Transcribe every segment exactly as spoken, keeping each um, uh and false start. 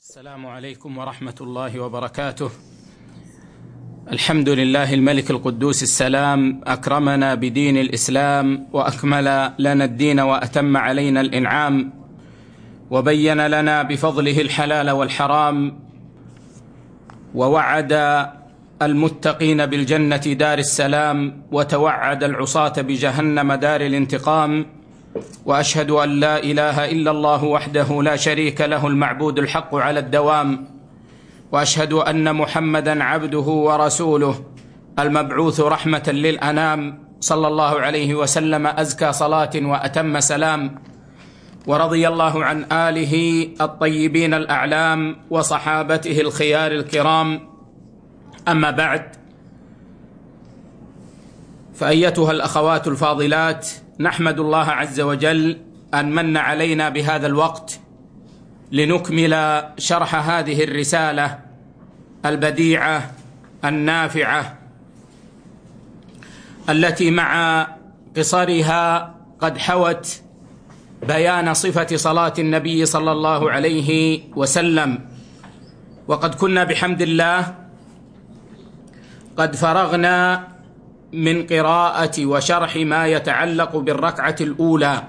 السلام عليكم ورحمة الله وبركاته. الحمد لله الملك القدوس السلام، أكرمنا بدين الإسلام وأكمل لنا الدين وأتم علينا الإنعام، وبين لنا بفضله الحلال والحرام، ووعد المتقين بالجنة دار السلام، وتوعد العصاة بجهنم دار الانتقام. وأشهد أن لا إله إلا الله وحده لا شريك له المعبود الحق على الدوام، وأشهد أن محمدًا عبده ورسوله المبعوث رحمة للأنام، صلى الله عليه وسلم أزكى صلاة وأتم سلام. ورضي الله عن آله الطيبين الأعلام وصحابته الخيار الكرام. أما بعد، فأيتها الأخوات الفاضلات، نحمد الله عز وجل أن من علينا بهذا الوقت لنكمل شرح هذه الرسالة البديعة النافعة، التي مع قصرها قد حوت بيان صفة صلاة النبي صلى الله عليه وسلم. وقد كنا بحمد الله قد فرغنا من قراءة وشرح ما يتعلق بالركعة الأولى،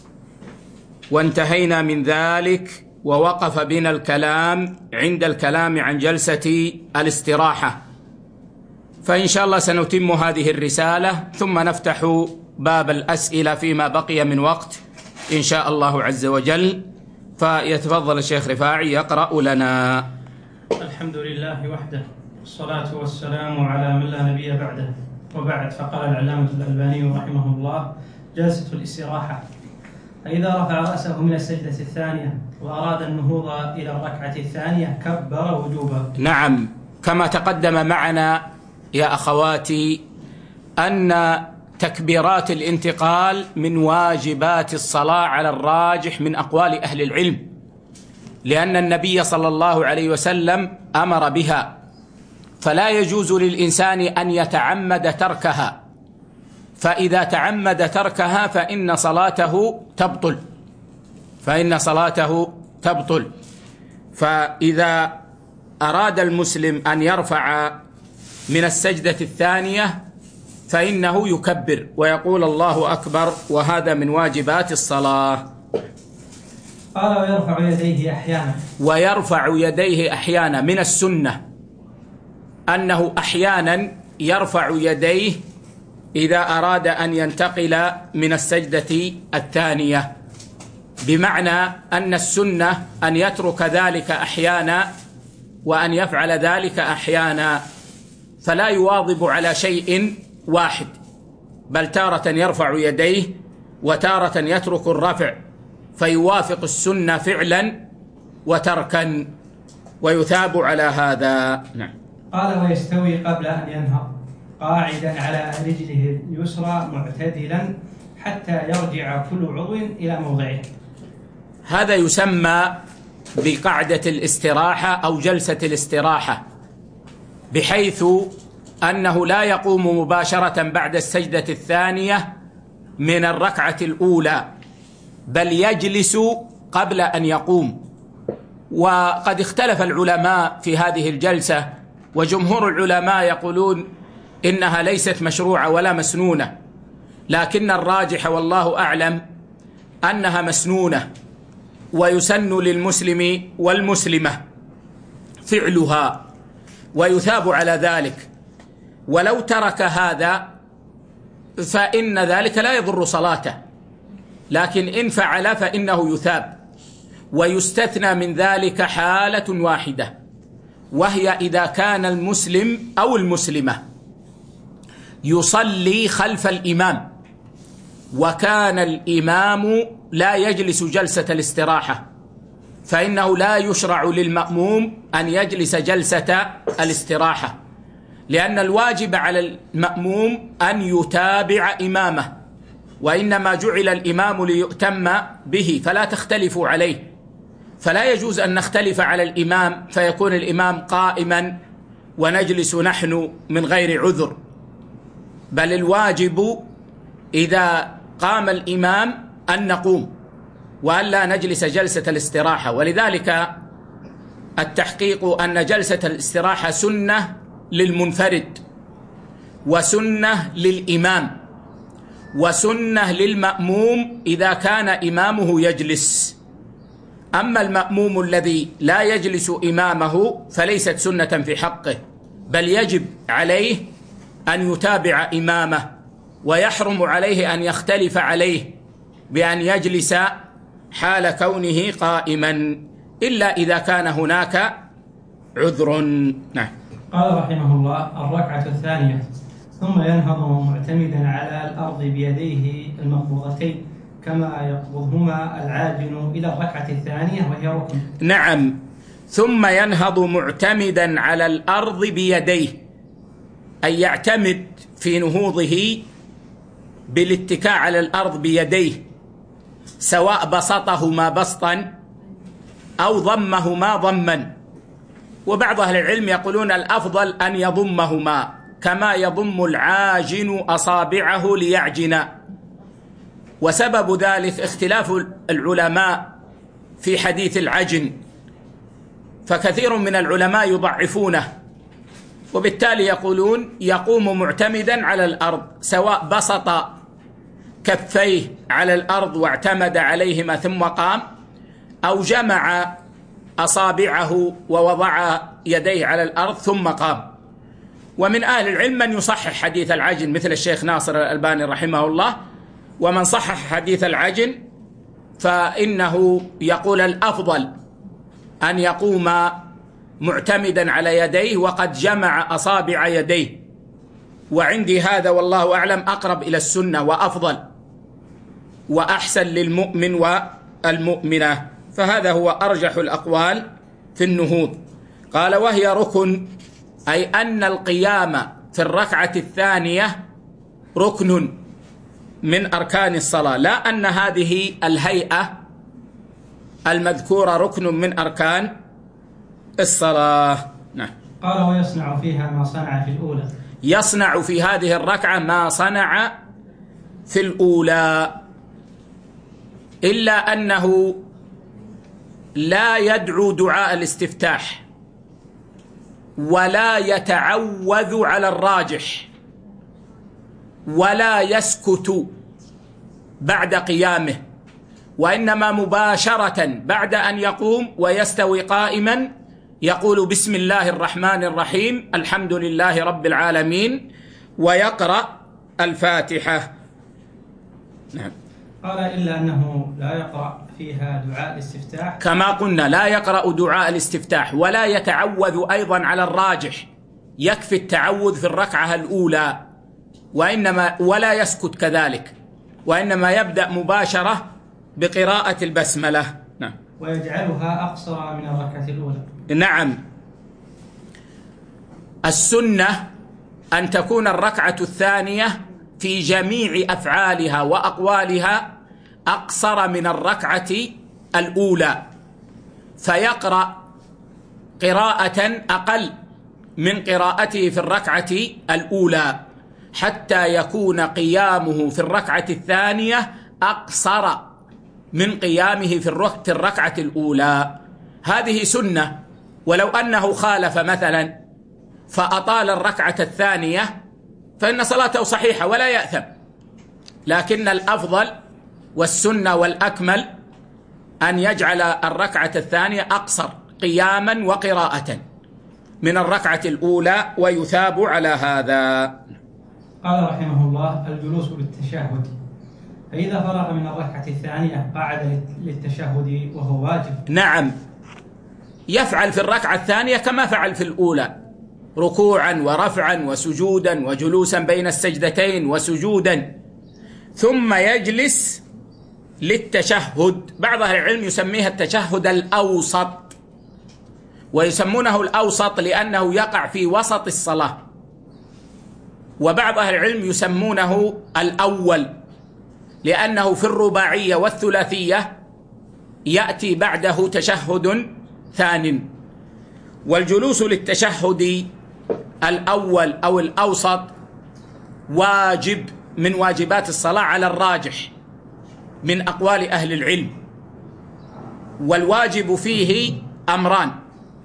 وانتهينا من ذلك ووقف بنا الكلام عند الكلام عن جلسة الاستراحة. فإن شاء الله سنتم هذه الرسالة ثم نفتح باب الأسئلة فيما بقي من وقت إن شاء الله عز وجل. فيتفضل الشيخ رفاعي يقرأ لنا. الحمد لله وحده، والصلاة والسلام على من لا نبي بعده، وبعد. فقال العلامة الألباني رحمه الله: جلسة الاستراحة، فإذا رفع رأسه من السجدة الثانية وأراد النهوض إلى الركعة الثانية كبر وجوبا. نعم، كما تقدم معنا يا أخواتي أن تكبيرات الانتقال من واجبات الصلاة على الراجح من أقوال أهل العلم، لأن النبي صلى الله عليه وسلم أمر بها، فلا يجوز للإنسان أن يتعمد تركها، فإذا تعمد تركها فإن صلاته تبطل فإن صلاته تبطل فإذا أراد المسلم أن يرفع من السجدة الثانية فإنه يكبر ويقول الله أكبر، وهذا من واجبات الصلاة. قال: ويرفع يديه أحيانا ويرفع يديه أحيانا من السنة أنه أحيانا يرفع يديه إذا أراد أن ينتقل من السجدة الثانية، بمعنى أن السنة أن يترك ذلك أحيانا وأن يفعل ذلك أحيانا، فلا يواظب على شيء واحد، بل تارة يرفع يديه وتارة يترك الرفع، فيوافق السنة فعلا وتركا، ويثاب على هذا. نعم. قال: ويستوي قبل أن ينهض قاعدا على رجله اليسرى معتدلا حتى يرجع كل عضو إلى موضعه. هذا يسمى بقعدة الاستراحة أو جلسة الاستراحة، بحيث أنه لا يقوم مباشرة بعد السجدة الثانية من الركعة الأولى، بل يجلس قبل أن يقوم. وقد اختلف العلماء في هذه الجلسة، وجمهور العلماء يقولون إنها ليست مشروعة ولا مسنونة، لكن الراجح والله أعلم أنها مسنونة، ويسن للمسلم والمسلمة فعلها ويثاب على ذلك. ولو ترك هذا فإن ذلك لا يضر صلاته، لكن إن فعل فإنه يثاب. ويستثنى من ذلك حالة واحدة، وهي إذا كان المسلم أو المسلمة يصلي خلف الإمام، وكان الإمام لا يجلس جلسة الاستراحة، فإنه لا يشرع للمأموم أن يجلس جلسة الاستراحة، لأن الواجب على المأموم أن يتابع إمامه، وإنما جعل الإمام ليؤتم به، فلا تختلفوا عليه. فلا يجوز أن نختلف على الإمام فيكون الإمام قائما ونجلس نحن من غير عذر، بل الواجب إذا قام الإمام أن نقوم وأن لا نجلس جلسة الاستراحة. ولذلك التحقيق أن جلسة الاستراحة سنة للمنفرد، وسنة للإمام، وسنة للمأموم إذا كان إمامه يجلس. أما المأموم الذي لا يجلس إمامه فليست سنة في حقه، بل يجب عليه أن يتابع إمامه، ويحرم عليه أن يختلف عليه بأن يجلس حال كونه قائما، إلا إذا كان هناك عذر. نعم. قال رحمه الله: الركعة الثانية ثم ينهض معتمدا على الأرض بيديه المقبوضتين كما يقبضهما العاجن إلى الركعة الثانية وهي ركن. نعم. ثم ينهض معتمدا على الأرض بيديه، أي يعتمد في نهوضه بالاتكاء على الأرض بيديه، سواء بسطهما بسطا أو ضمهما ضما. وبعض أهل العلم يقولون الأفضل أن يضمهما كما يضم العاجن أصابعه ليعجن. وسبب ذلك اختلاف العلماء في حديث العجن، فكثير من العلماء يضعفونه، وبالتالي يقولون يقوم معتمدا على الأرض، سواء بسط كفيه على الأرض واعتمد عليهما ثم قام، أو جمع أصابعه ووضع يديه على الأرض ثم قام. ومن أهل العلم من يصحح حديث العجن مثل الشيخ ناصر الألباني رحمه الله، ومن صحح حديث العجن فإنه يقول الأفضل أن يقوم معتمدا على يديه وقد جمع أصابع يديه. وعندي هذا والله أعلم أقرب إلى السنة وأفضل وأحسن للمؤمن والمؤمنة، فهذا هو أرجح الأقوال في النهوض. قال: وهي ركن، أي أن القيام في الركعة الثانية ركن من أركان الصلاة، لا أن هذه الهيئة المذكورة ركن من أركان الصلاة. نعم. قال: ويصنع فيها ما صنع في الأولى. يصنع في هذه الركعة ما صنع في الأولى، إلا أنه لا يدعو دعاء الاستفتاح ولا يتعوذ على الراجح ولا يسكت بعد قيامه، وإنما مباشرة بعد أن يقوم ويستوي قائما يقول: بسم الله الرحمن الرحيم، الحمد لله رب العالمين، ويقرأ الفاتحة. نعم. قال: إلا أنه لا يقرأ فيها دعاء الاستفتاح، كما قلنا لا يقرأ دعاء الاستفتاح ولا يتعوذ أيضا على الراجح، يكفي التعوذ في الركعة الأولى، وإنما ولا يسكت كذلك، وإنما يبدأ مباشرة بقراءة البسملة. نعم. ويجعلها أقصر من الركعة الأولى. نعم. السنة أن تكون الركعة الثانية في جميع أفعالها وأقوالها أقصر من الركعة الأولى، فيقرأ قراءة أقل من قراءته في الركعة الأولى حتى يكون قيامه في الركعة الثانية أقصر من قيامه في الركعة الأولى. هذه سنة، ولو أنه خالف مثلا فأطال الركعة الثانية فإن صلاته صحيحة ولا يأثم، لكن الأفضل والسنة والأكمل أن يجعل الركعة الثانية أقصر قياما وقراءة من الركعة الأولى، ويثاب على هذا. قال رحمه الله: الجلوس للتشهد، فإذا فرغ من الركعة الثانية قعد للتشهد وهو واجب. نعم، يفعل في الركعة الثانية كما فعل في الأولى، ركوعا ورفعا وسجودا وجلوسا بين السجدتين وسجودا، ثم يجلس للتشهد. بعض أهل العلم يسميها التشهد الأوسط، ويسمونه الأوسط لأنه يقع في وسط الصلاة، وبعض أهل العلم يسمونه الأول لأنه في الرباعية والثلاثية يأتي بعده تشهد ثان. والجلوس للتشهد الأول أو الأوسط واجب من واجبات الصلاة على الراجح من أقوال أهل العلم، والواجب فيه أمران: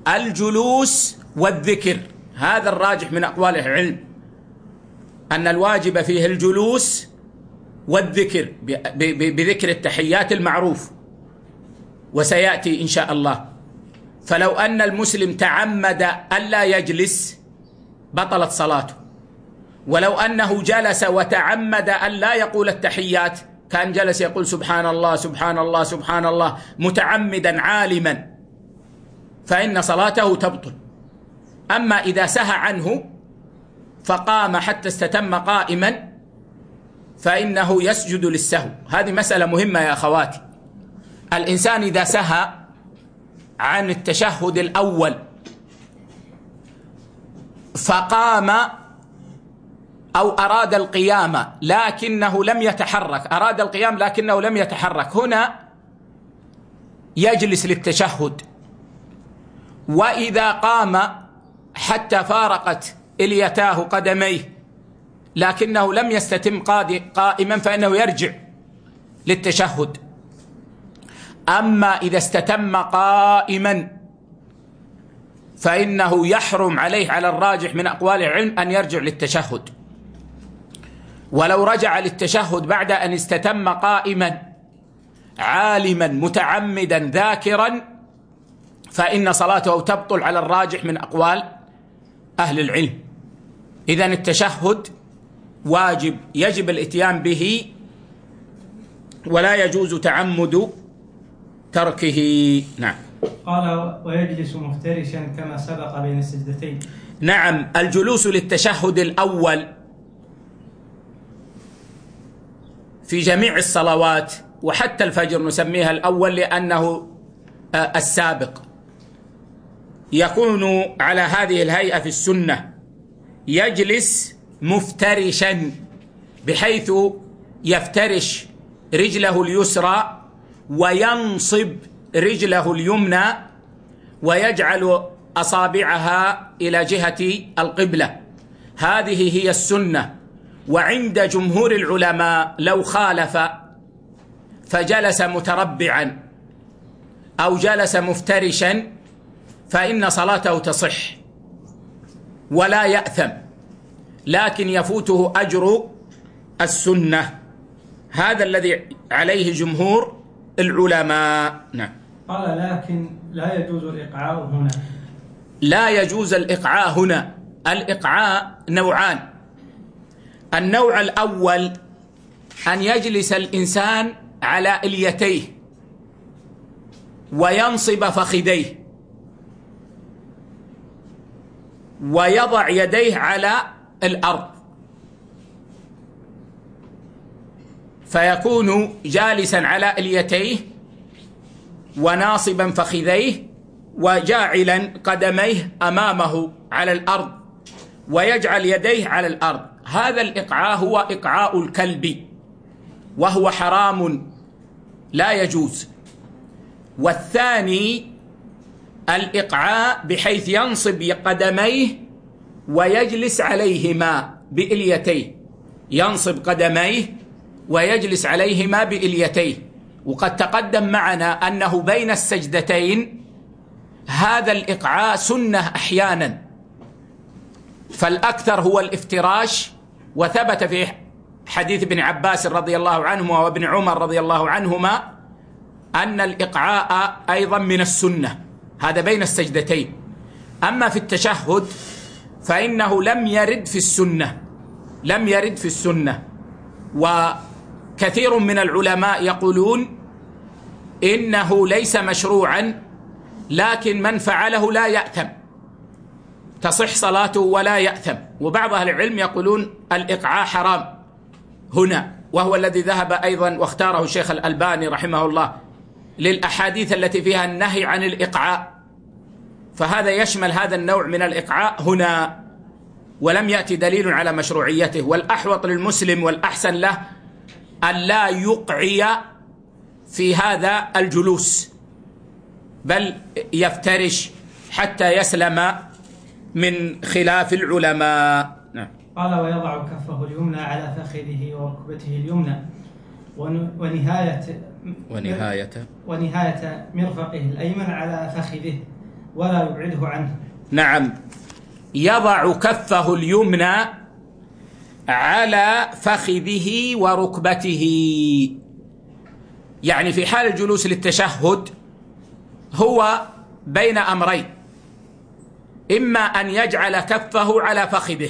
الجلوس والذكر، هذا الراجح من أقوال العلم، أن الواجب فيه الجلوس والذكر بذكر التحيات المعروف، وسيأتي إن شاء الله. فلو أن المسلم تعمد ألا يجلس بطلت صلاته، ولو أنه جلس وتعمد ألا يقول التحيات، كان جلس يقول سبحان الله سبحان الله سبحان الله متعمدا عالما، فإن صلاته تبطل. أما إذا سهى عنه فقام حتى استتم قائما فإنه يسجد للسهو. هذه مسألة مهمة يا أخواتي. الإنسان إذا سهى عن التشهد الأول فقام أو أراد القيام لكنه لم يتحرك، أراد القيام لكنه لم يتحرك، هنا يجلس للتشهد. وإذا قام حتى فارقت إليتاه قدميه لكنه لم يستتم قائما فإنه يرجع للتشهد. أما إذا استتم قائما فإنه يحرم عليه على الراجح من أقوال العلم أن يرجع للتشهد. ولو رجع للتشهد بعد أن استتم قائما عالما متعمدا ذاكرا فإن صلاته تبطل على الراجح من أقوال أهل العلم. إذن التشهد واجب، يجب الإتيان به، ولا يجوز تعمد تركه. نعم. قال ويجلس مفترشا كما سبق بين السجدتين. نعم، الجلوس للتشهد الأول في جميع الصلوات وحتى الفجر نسميها الأول لأنه السابق، يكون على هذه الهيئة في السنة، يجلس مفترشا بحيث يفترش رجله اليسرى وينصب رجله اليمنى ويجعل أصابعها إلى جهة القبلة. هذه هي السنة. وعند جمهور العلماء لو خالف فجلس متربعا أو جلس مفترشا فإن صلاته تصح ولا يأثم، لكن يفوته أجر السنة. هذا الذي عليه جمهور العلماء. نعم. قال لكن لا يجوز الإقعاء هنا. لا يجوز الإقعاء هنا. الإقعاء نوعان. النوع الأول أن يجلس الإنسان على إليتيه وينصب فخذيه ويضع يديه على الأرض، فيكون جالسا على إليتيه وناصبا فخذيه وجاعلا قدميه أمامه على الأرض ويجعل يديه على الأرض. هذا الإقعاء هو إقعاء الكلب وهو حرام لا يجوز. والثاني الإقعاء بحيث ينصب قدميه ويجلس عليهما بإليتيه، ينصب قدميه ويجلس عليهما بإليتيه. وقد تقدم معنا أنه بين السجدتين هذا الإقعاء سنة أحيانا، فالأكثر هو الافتراش. وثبت في حديث ابن عباس رضي الله عنهما وابن عمر رضي الله عنهما أن الإقعاء أيضا من السنة، هذا بين السجدتين. أما في التشهد فإنه لم يرد في السنة، لم يرد في السنة. وكثير من العلماء يقولون إنه ليس مشروعا، لكن من فعله لا يأثم، تصح صلاته ولا يأثم. وبعض أهل العلم يقولون الإقعاء حرام هنا، وهو الذي ذهب أيضا واختاره الشيخ الألباني رحمه الله للأحاديث التي فيها النهي عن الإقعاء، فهذا يشمل هذا النوع من الإقعاء هنا، ولم يأتي دليل على مشروعيته. والأحوط للمسلم والأحسن له أن لا يقعي في هذا الجلوس، بل يفترش حتى يسلم من خلاف العلماء. نعم. قال ويضع كفه اليمنى على فخذه وركبته اليمنى ونهاية ونهاية ونهاية مرفقه الأيمن على فخذه ولا يبعده عنه. نعم، يضع كفه اليمنى على فخذه وركبته، يعني في حال الجلوس للتشهد هو بين أمرين: إما أن يجعل كفه على فخذه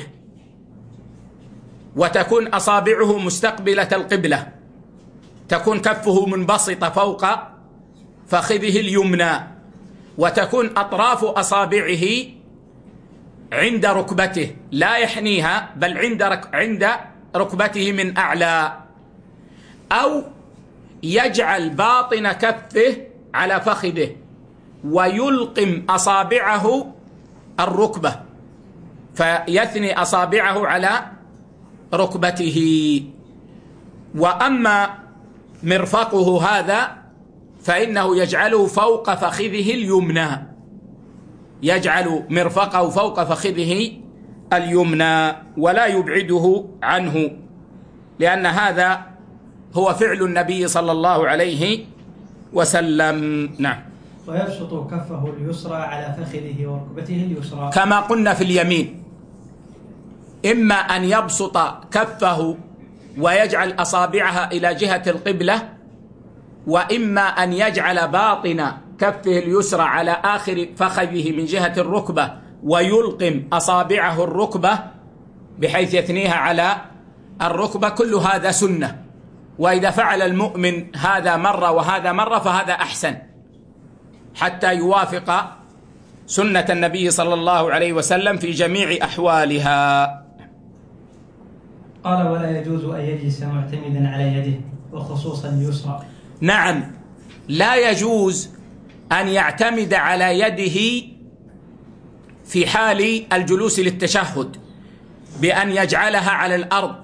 وتكون أصابعه مستقبلة القبلة، تكون كفه منبسطة فوق فخذه اليمنى، وتكون أطراف أصابعه عند ركبته لا يحنيها بل عند عند ركبته من أعلى، أو يجعل باطن كفه على فخذه ويلقم أصابعه الركبة فيثني أصابعه على ركبته. وأما مرفقه هذا فإنه يجعله فوق فخذه اليمنى، يجعل مرفقه فوق فخذه اليمنى ولا يبعده عنه، لأن هذا هو فعل النبي صلى الله عليه وسلم. نعم. ويبسط كفه اليسرى على فخذه وركبته اليسرى كما قلنا في اليمين، إما أن يبسط كفه ويجعل أصابعها إلى جهة القبلة، وإما أن يجعل باطن كفه اليسرى على آخر فخذه من جهة الركبة ويلقم أصابعه الركبة بحيث يثنيها على الركبة. كل هذا سنة، وإذا فعل المؤمن هذا مرة وهذا مرة فهذا أحسن حتى يوافق سنة النبي صلى الله عليه وسلم في جميع أحوالها. قال: ولا يجوز أن يجلس معتمدا على يده وخصوصا اليسرى. نعم، لا يجوز أن يعتمد على يده في حال الجلوس للتشهد بأن يجعلها على الأرض،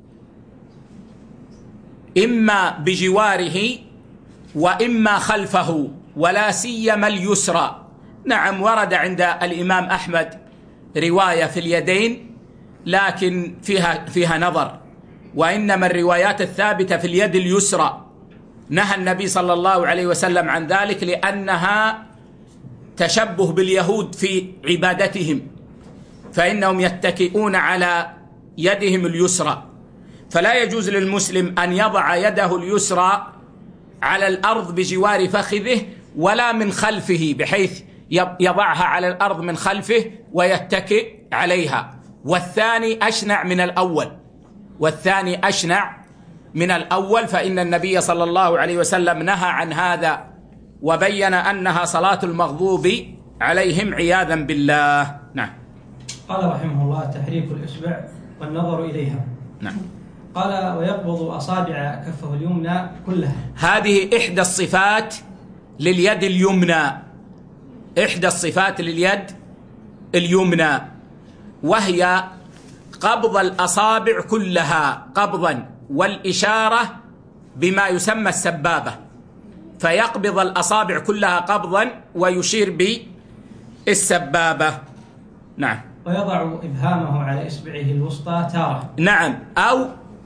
إما بجواره وإما خلفه، ولا سيما اليسرى. نعم، ورد عند الإمام أحمد رواية في اليدين لكن فيها فيها نظر، وإنما الروايات الثابتة في اليد اليسرى. نهى النبي صلى الله عليه وسلم عن ذلك لأنها تشبه باليهود في عبادتهم، فإنهم يتكئون على يدهم اليسرى، فلا يجوز للمسلم أن يضع يده اليسرى على الأرض بجوار فخذه ولا من خلفه بحيث يضعها على الأرض من خلفه ويتكئ عليها. والثاني أشنع من الأول، والثاني أشنع من الأول، فإن النبي صلى الله عليه وسلم نهى عن هذا وبين أنها صلاة المغضوب عليهم عياذا بالله. نعم. قال رحمه الله: تحريك الإصبع والنظر إليها. نعم. قال: ويقبض أصابع كفه اليمنى كلها. هذه إحدى الصفات لليد اليمنى، إحدى الصفات لليد اليمنى، وهي قبض الأصابع كلها قبضا، والإشارة بما يسمى السبابة، فيقبض الأصابع كلها قبضا ويشير بالسبابة. نعم. ويضع إبهامه على إصبعه الوسطى تارة. نعم، أو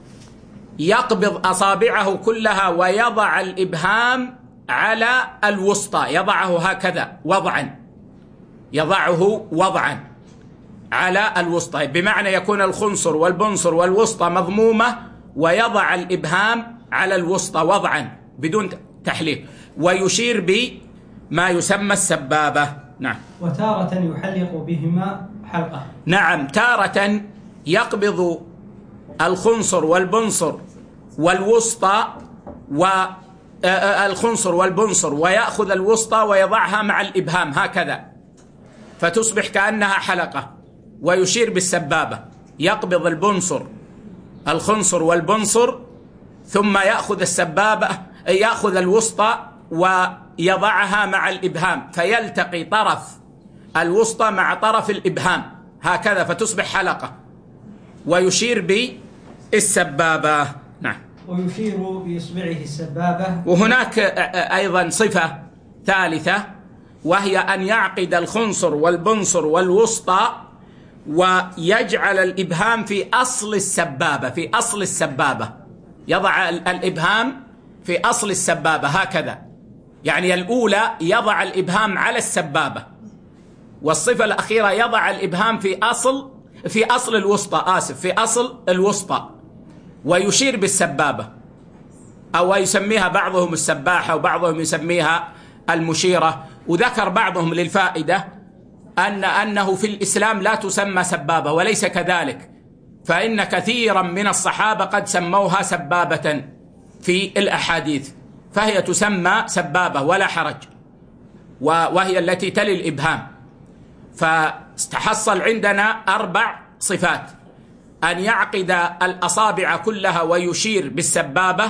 يقبض أصابعه كلها ويضع الإبهام على الوسطى، يضعه هكذا وضعا، يضعه وضعا على الوسطى، بمعنى يكون الخنصر والبنصر والوسطى مضمومة ويضع الإبهام على الوسطى وضعا بدون تحليق، ويشير بما يسمى السبابة. نعم. وتارة يحلق بهما حلقة. نعم، تارة يقبض الخنصر والبنصر والوسطى والخنصر والبنصر ويأخذ الوسطى ويضعها مع الإبهام هكذا فتصبح كأنها حلقة، ويشير بالسبابة، يقبض البنصر الخنصر والبنصر ثم يأخذ السبابة، يأخذ الوسطى ويضعها مع الإبهام فيلتقي طرف الوسطى مع طرف الإبهام هكذا فتصبح حلقة، ويشير بالسبابة. نعم. ويشير بإصبعه السبابة. وهناك أيضا صفة ثالثة، وهي أن يعقد الخنصر والبنصر والوسطى ويجعل الإبهام في أصل السبابة، في أصل السبابة، يضع الإبهام في أصل السبابة هكذا، يعني الأولى يضع الإبهام على السبابة والصفة الأخيرة يضع الإبهام في أصل في أصل الوسطى آسف في أصل الوسطى ويشير بالسبابة، أو يسميها بعضهم السباحة وبعضهم يسميها المشيرة. وذكر بعضهم للفائدة أن أنه في الإسلام لا تسمى سبابة، وليس كذلك، فإن كثيرا من الصحابة قد سموها سبابة في الأحاديث، فهي تسمى سبابة ولا حرج، وهي التي تلي الإبهام. فاستحصل عندنا أربع صفات: أن يعقد الأصابع كلها ويشير بالسبابة،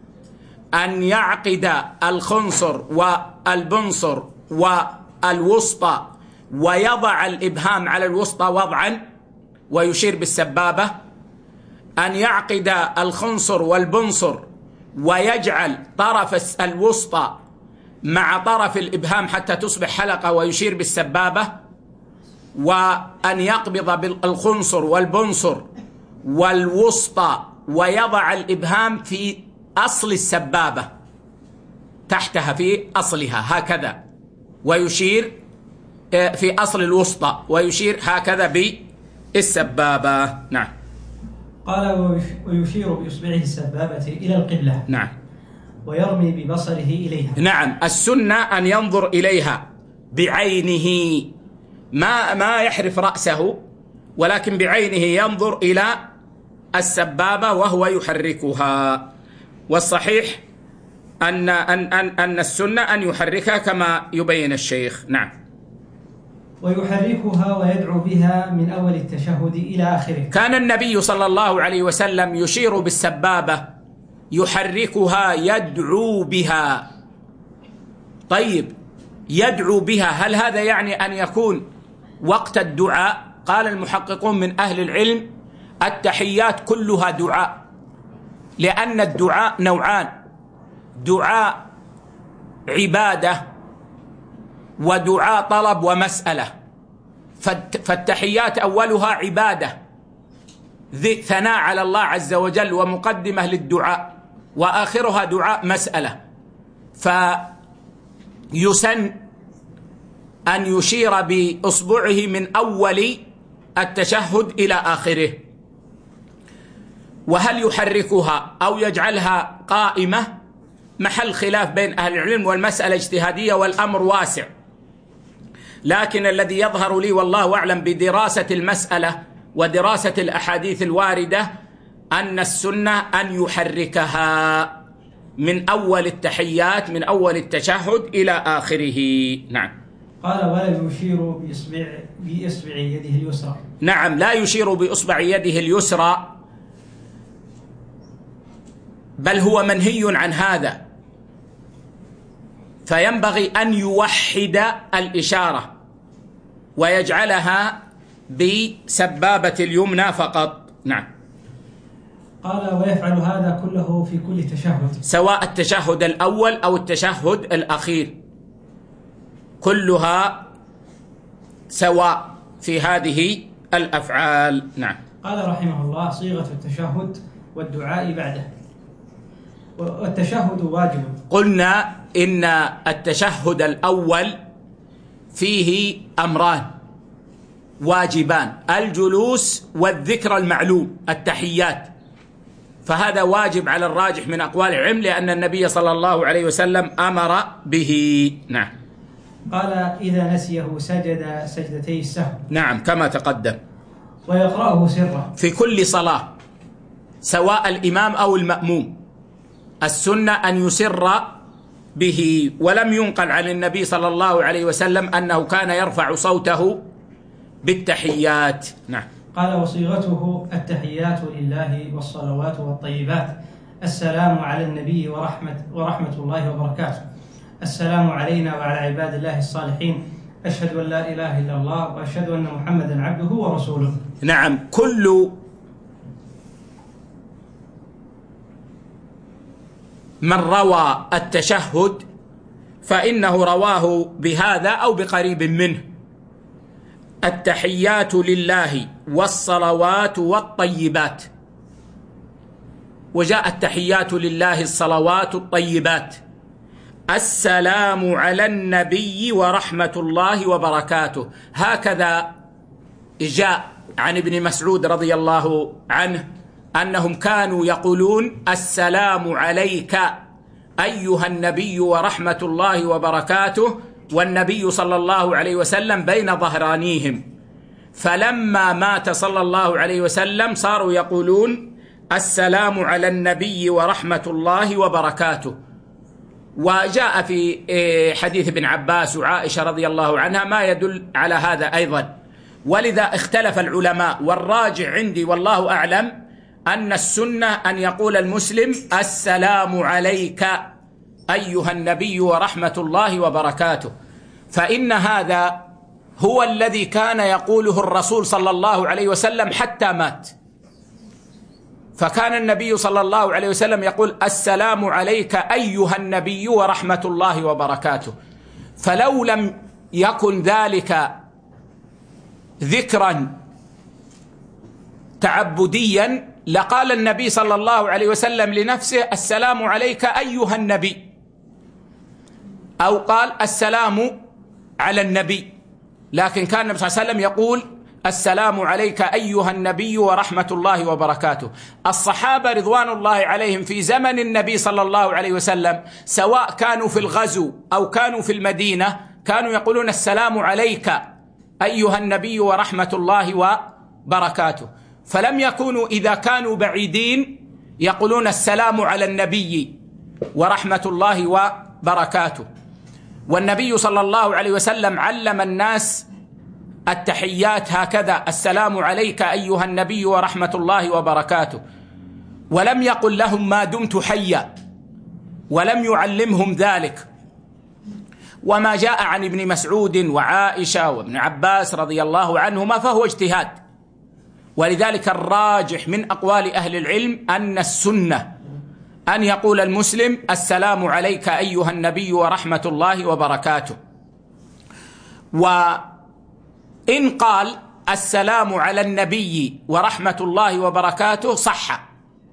أن يعقد الخنصر والبنصر والوسطى ويضع الإبهام على الوسطى وضعا ويشير بالسبابة، أن يعقد الخنصر والبنصر ويجعل طرف الوسطى مع طرف الإبهام حتى تصبح حلقة ويشير بالسبابة، وأن يقبض بالخنصر والبنصر والوسطى ويضع الإبهام في أصل السبابة تحتها في أصلها هكذا، ويشير في أصل الوسطى ويشير هكذا بالسبابة. نعم. قال ويشير بإصبعه السبابة إلى القبلة. نعم. ويرمي ببصره إليها. نعم. السنة أن ينظر إليها بعينه، ما ما يحرف رأسه، ولكن بعينه ينظر إلى السبابة وهو يحركها. والصحيح أن أن أن أن السنة أن يحركها كما يبين الشيخ. نعم. ويحركها ويدعو بها من أول التشهد إلى آخره. كان النبي صلى الله عليه وسلم يشير بالسبابة، يحركها، يدعو بها. طيب، يدعو بها، هل هذا يعني أن يكون وقت الدعاء؟ قال المحققون من أهل العلم: التحيات كلها دعاء، لأن الدعاء نوعان: دعاء عبادة ودعاء طلب ومسألة. فالتحيات أولها عبادة، ثناء على الله عز وجل ومقدمة للدعاء، وآخرها دعاء مسألة. فيسن أن يشير بإصبعه من أول التشهد إلى آخره. وهل يحركها أو يجعلها قائمة محل خلاف بين أهل العلم، والمسألة اجتهادية والأمر واسع، لكن الذي يظهر لي والله أعلم بدراسة المسألة ودراسة الأحاديث الواردة أن السنة أن يحركها من أول التحيات، من أول التشهد إلى آخره. نعم. قال ولا يشير بإصبع بإصبع يده اليسرى. نعم، لا يشير بإصبع يده اليسرى، بل هو منهي عن هذا، فينبغي أن يوحد الإشارة ويجعلها بسبابة اليمنى فقط. نعم. قال ويفعل هذا كله في كل تشهد، سواء التشهد الأول أو التشهد الأخير، كلها سواء في هذه الأفعال. نعم. قال رحمه الله: صيغة التشهد والدعاء بعده. والتشهد واجب. قلنا إن التشهد الأول فيه أمران واجبان: الجلوس والذكر المعلوم التحيات، فهذا واجب على الراجح من أقوال العلم، لأن النبي صلى الله عليه وسلم أمر به. نعم. قال إذا نسيه سجد سجدتي السهو. نعم، كما تقدم. ويقرأه سرا في كل صلاة، سواء الإمام أو المأموم، السنة أن يسر به، ولم ينقل عن النبي صلى الله عليه وسلم أنه كان يرفع صوته بالتحيات. نعم. قال وصيغته التحيات لله والصلوات والطيبات: السلام على النبي ورحمة, ورحمة الله وبركاته، السلام علينا وعلى عباد الله الصالحين، أشهد أن لا إله إلا الله وأشهد أن محمدا عبده ورسوله. نعم. كل من روى التشهد فإنه رواه بهذا أو بقريب منه: التحيات لله والصلوات والطيبات. وجاء التحيات لله الصلوات الطيبات، السلام على النبي ورحمة الله وبركاته. هكذا جاء عن ابن مسعود رضي الله عنه أنهم كانوا يقولون السلام عليك أيها النبي ورحمة الله وبركاته، والنبي صلى الله عليه وسلم بين ظهرانيهم، فلما مات صلى الله عليه وسلم صاروا يقولون السلام على النبي ورحمة الله وبركاته. وجاء في حديث ابن عباس وعائشة رضي الله عنها ما يدل على هذا أيضا، ولذا اختلف العلماء، والراجع عندي والله أعلم أن السنة أن يقول المسلم السلام عليك أيها النبي ورحمة الله وبركاته، فإن هذا هو الذي كان يقوله الرسول صلى الله عليه وسلم حتى مات. فكان النبي صلى الله عليه وسلم يقول السلام عليك أيها النبي ورحمة الله وبركاته. فلو لم يكن ذلك ذكرا تعبديا لقال النبي صلى الله عليه وسلم لنفسه السلام عليك أيها النبي، أو قال السلام على النبي، لكن كان النبي صلى الله عليه وسلم يقول السلام عليك أيها النبي ورحمة الله وبركاته. الصحابة رضوان الله عليهم في زمن النبي صلى الله عليه وسلم سواء كانوا في الغزو أو كانوا في المدينة كانوا يقولون السلام عليك أيها النبي ورحمة الله وبركاته، فلم يكونوا إذا كانوا بعيدين يقولون السلام على النبي ورحمة الله وبركاته. والنبي صلى الله عليه وسلم علم الناس التحيات هكذا السلام عليك أيها النبي ورحمة الله وبركاته، ولم يقل لهم ما دمت حيا، ولم يعلمهم ذلك. وما جاء عن ابن مسعود وعائشة وابن عباس رضي الله عنهما فهو اجتهاد، ولذلك الراجح من أقوال أهل العلم أن السنة أن يقول المسلم السلام عليك أيها النبي ورحمة الله وبركاته. وإن قال السلام على النبي ورحمة الله وبركاته صح،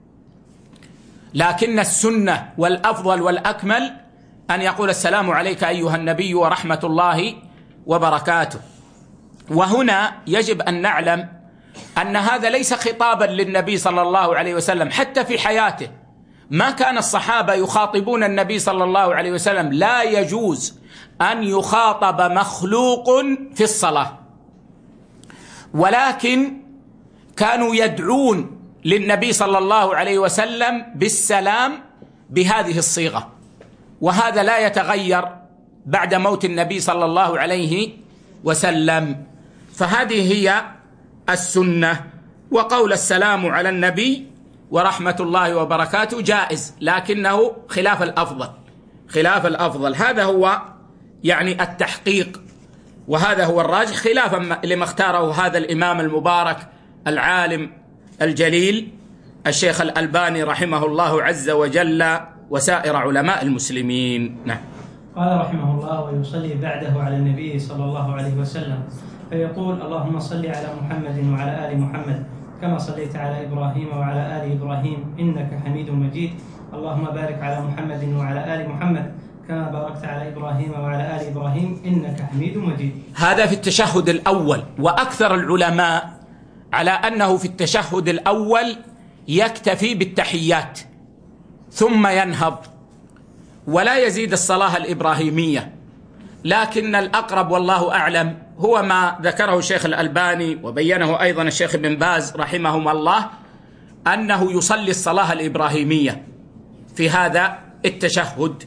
لكن السنة والأفضل والأكمل أن يقول السلام عليك أيها النبي ورحمة الله وبركاته. وهنا يجب أن نعلم أن هذا ليس خطابا للنبي صلى الله عليه وسلم، حتى في حياته ما كان الصحابة يخاطبون النبي صلى الله عليه وسلم، لا يجوز أن يخاطب مخلوق في الصلاة، ولكن كانوا يدعون للنبي صلى الله عليه وسلم بالسلام بهذه الصيغة، وهذا لا يتغير بعد موت النبي صلى الله عليه وسلم. فهذه هي السنة. وقول السلام على النبي ورحمة الله وبركاته جائز، لكنه خلاف الأفضل، خلاف الأفضل. هذا هو يعني التحقيق، وهذا هو الراجح خلافا لما اختاره هذا الإمام المبارك العالم الجليل الشيخ الألباني رحمه الله عز وجل وسائر علماء المسلمين. نعم. قال رحمه الله: ويصلي بعده على النبي صلى الله عليه وسلم فيقول: اللهم صل على محمد وعلى آل محمد كما صليت على إبراهيم وعلى آل إبراهيم إنك حميد مجيد، اللهم بارك على محمد وعلى آل محمد كما باركت على إبراهيم وعلى آل إبراهيم إنك حميد مجيد. هذا في التشهد الأول، وأكثر العلماء على أنه في التشهد الأول يكتفي بالتحيات ثم ينهض ولا يزيد الصلاة الإبراهيمية، لكن الأقرب والله أعلم هو ما ذكره الشيخ الألباني وبينه أيضا الشيخ بن باز رحمهما الله، أنه يصلي الصلاة الإبراهيمية في هذا التشهد،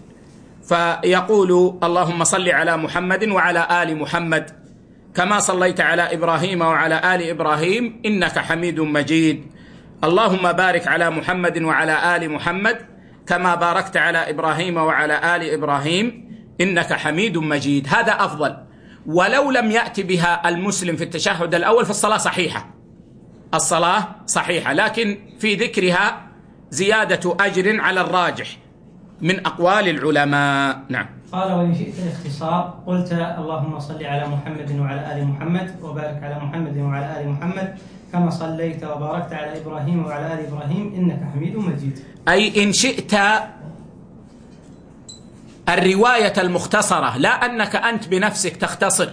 فيقول: اللهم صل على محمد وعلى آل محمد كما صليت على إبراهيم وعلى آل إبراهيم إنك حميد مجيد، اللهم بارك على محمد وعلى آل محمد كما باركت على إبراهيم وعلى آل إبراهيم إنك حميد مجيد. هذا أفضل. ولو لم يأتي بها المسلم في التشهد الأول فالصلاة صحيحة، الصلاة صحيحة، لكن في ذكرها زيادة أجر على الراجح من أقوال العلماء. نعم. قال: وإن شئت الاختصار قلت: اللهم صل على محمد وعلى آل محمد وبارك على محمد وعلى آل محمد كما صليت وباركت على إبراهيم وعلى آل إبراهيم إنك حميد مجيد. أي إن شئت الرواية المختصرة، لا أنك أنت بنفسك تختصر،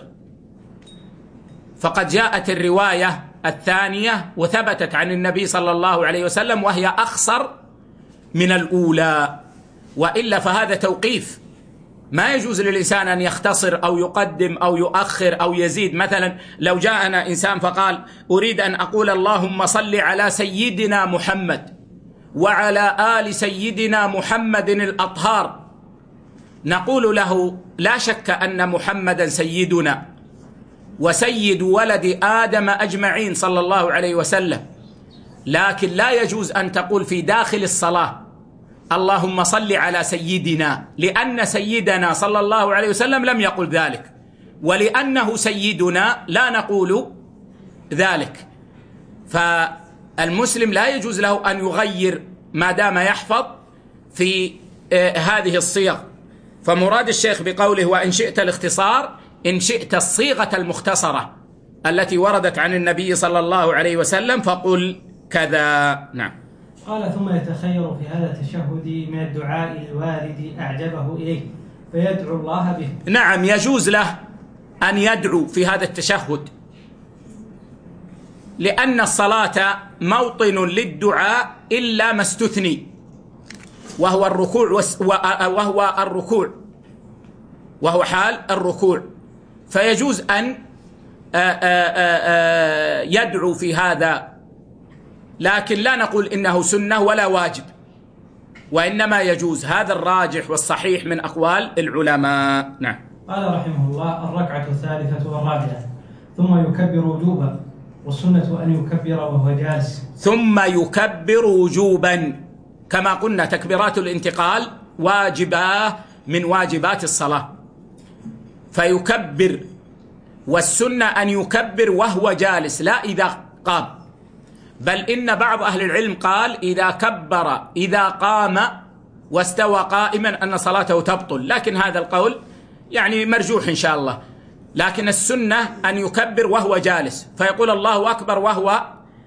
فقد جاءت الرواية الثانية وثبتت عن النبي صلى الله عليه وسلم وهي أخصر من الأولى، وإلا فهذا توقيف. ما يجوز للإنسان أن يختصر أو يقدم أو يؤخر أو يزيد. مثلا لو جاءنا إنسان فقال أريد أن أقول اللهم صل على سيدنا محمد وعلى آل سيدنا محمد الأطهار، نقول له لا شك أن محمدا سيدنا وسيد ولد آدم أجمعين صلى الله عليه وسلم، لكن لا يجوز أن تقول في داخل الصلاة اللهم صل على سيدنا، لأن سيدنا صلى الله عليه وسلم لم يقل ذلك، ولأنه سيدنا لا نقول ذلك. فالمسلم لا يجوز له أن يغير ما دام يحفظ في هذه الصيغ. فمراد الشيخ بقوله وإن شئت الاختصار، إن شئت الصيغة المختصرة التي وردت عن النبي صلى الله عليه وسلم فقل كذا. نعم. قال ثم يتخير في هذا التشهد من الدعاء الوارد أعجبه إليه فيدعو الله به. نعم، يجوز له أن يدعو في هذا التشهد، لأن الصلاة موطن للدعاء إلا ما استثني، وهو الركوع وهو الركوع وهو حال الركوع، فيجوز أن يدعو في هذا، لكن لا نقول إنه سنة ولا واجب، وإنما يجوز. هذا الراجح والصحيح من أقوال العلماء. نعم. قال رحمه الله الركعة الثالثة والرابعة ثم يكبر وجوبا، والسنة أن يكبر وهو جالس. ثم يكبر وجوبا، كما قلنا تكبيرات الانتقال واجبة من واجبات الصلاة، فيكبر، والسنة أن يكبر وهو جالس لا إذا قام، بل إن بعض أهل العلم قال إذا كبر إذا قام واستوى قائما أن صلاته تبطل، لكن هذا القول يعني مرجوح إن شاء الله. لكن السنة أن يكبر وهو جالس، فيقول الله أكبر وهو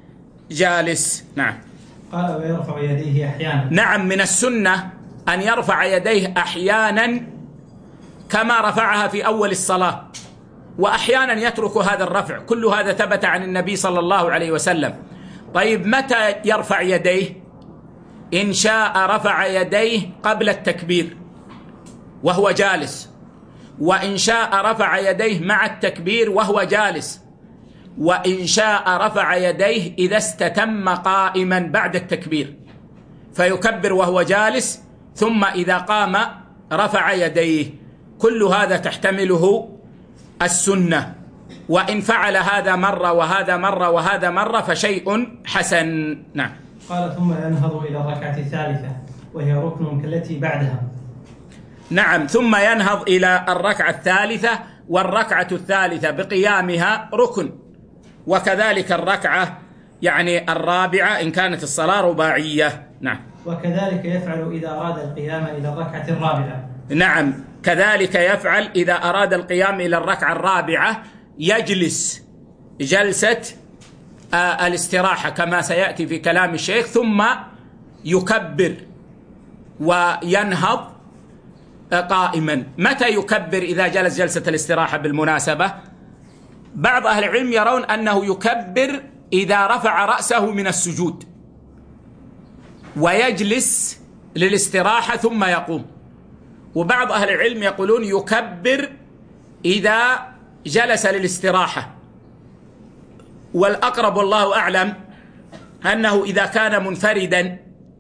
جالس. نعم. قال ويرفع يديه أحيانا. نعم، من السنة أن يرفع يديه أحيانا كما رفعها في أول الصلاة، وأحيانا يترك هذا الرفع. كل هذا ثبت عن النبي صلى الله عليه وسلم. طيب متى يرفع يديه؟ إن شاء رفع يديه قبل التكبير وهو جالس، وإن شاء رفع يديه مع التكبير وهو جالس، وإن شاء رفع يديه إذا استتم قائما بعد التكبير، فيكبر وهو جالس، ثم إذا قام رفع يديه. كل هذا تحتمله السنة، وإن فعل هذا مرة وهذا مرة وهذا مرة فشيء حسن. نعم. قال ثم ينهض إلى الركعة الثالثة وهي ركن كالتي بعدها. نعم، ثم ينهض إلى الركعة الثالثة، والركعة الثالثة بقيامها ركن، وكذلك الركعة يعني الرابعة إن كانت الصلاة رباعية. نعم. وكذلك يفعل إذا أراد القيام إلى الركعة الرابعة. نعم، كذلك يفعل إذا أراد القيام إلى الركعة الرابعة، يجلس جلسة آه الاستراحة كما سيأتي في كلام الشيخ، ثم يكبر وينهض آه قائما. متى يكبر إذا جلس جلسة الاستراحة؟ بالمناسبة بعض أهل العلم يرون أنه يكبر إذا رفع رأسه من السجود ويجلس للاستراحة ثم يقوم، وبعض أهل العلم يقولون يكبر إذا جلس للاستراحة، والأقرب والله أعلم أنه إذا كان منفردا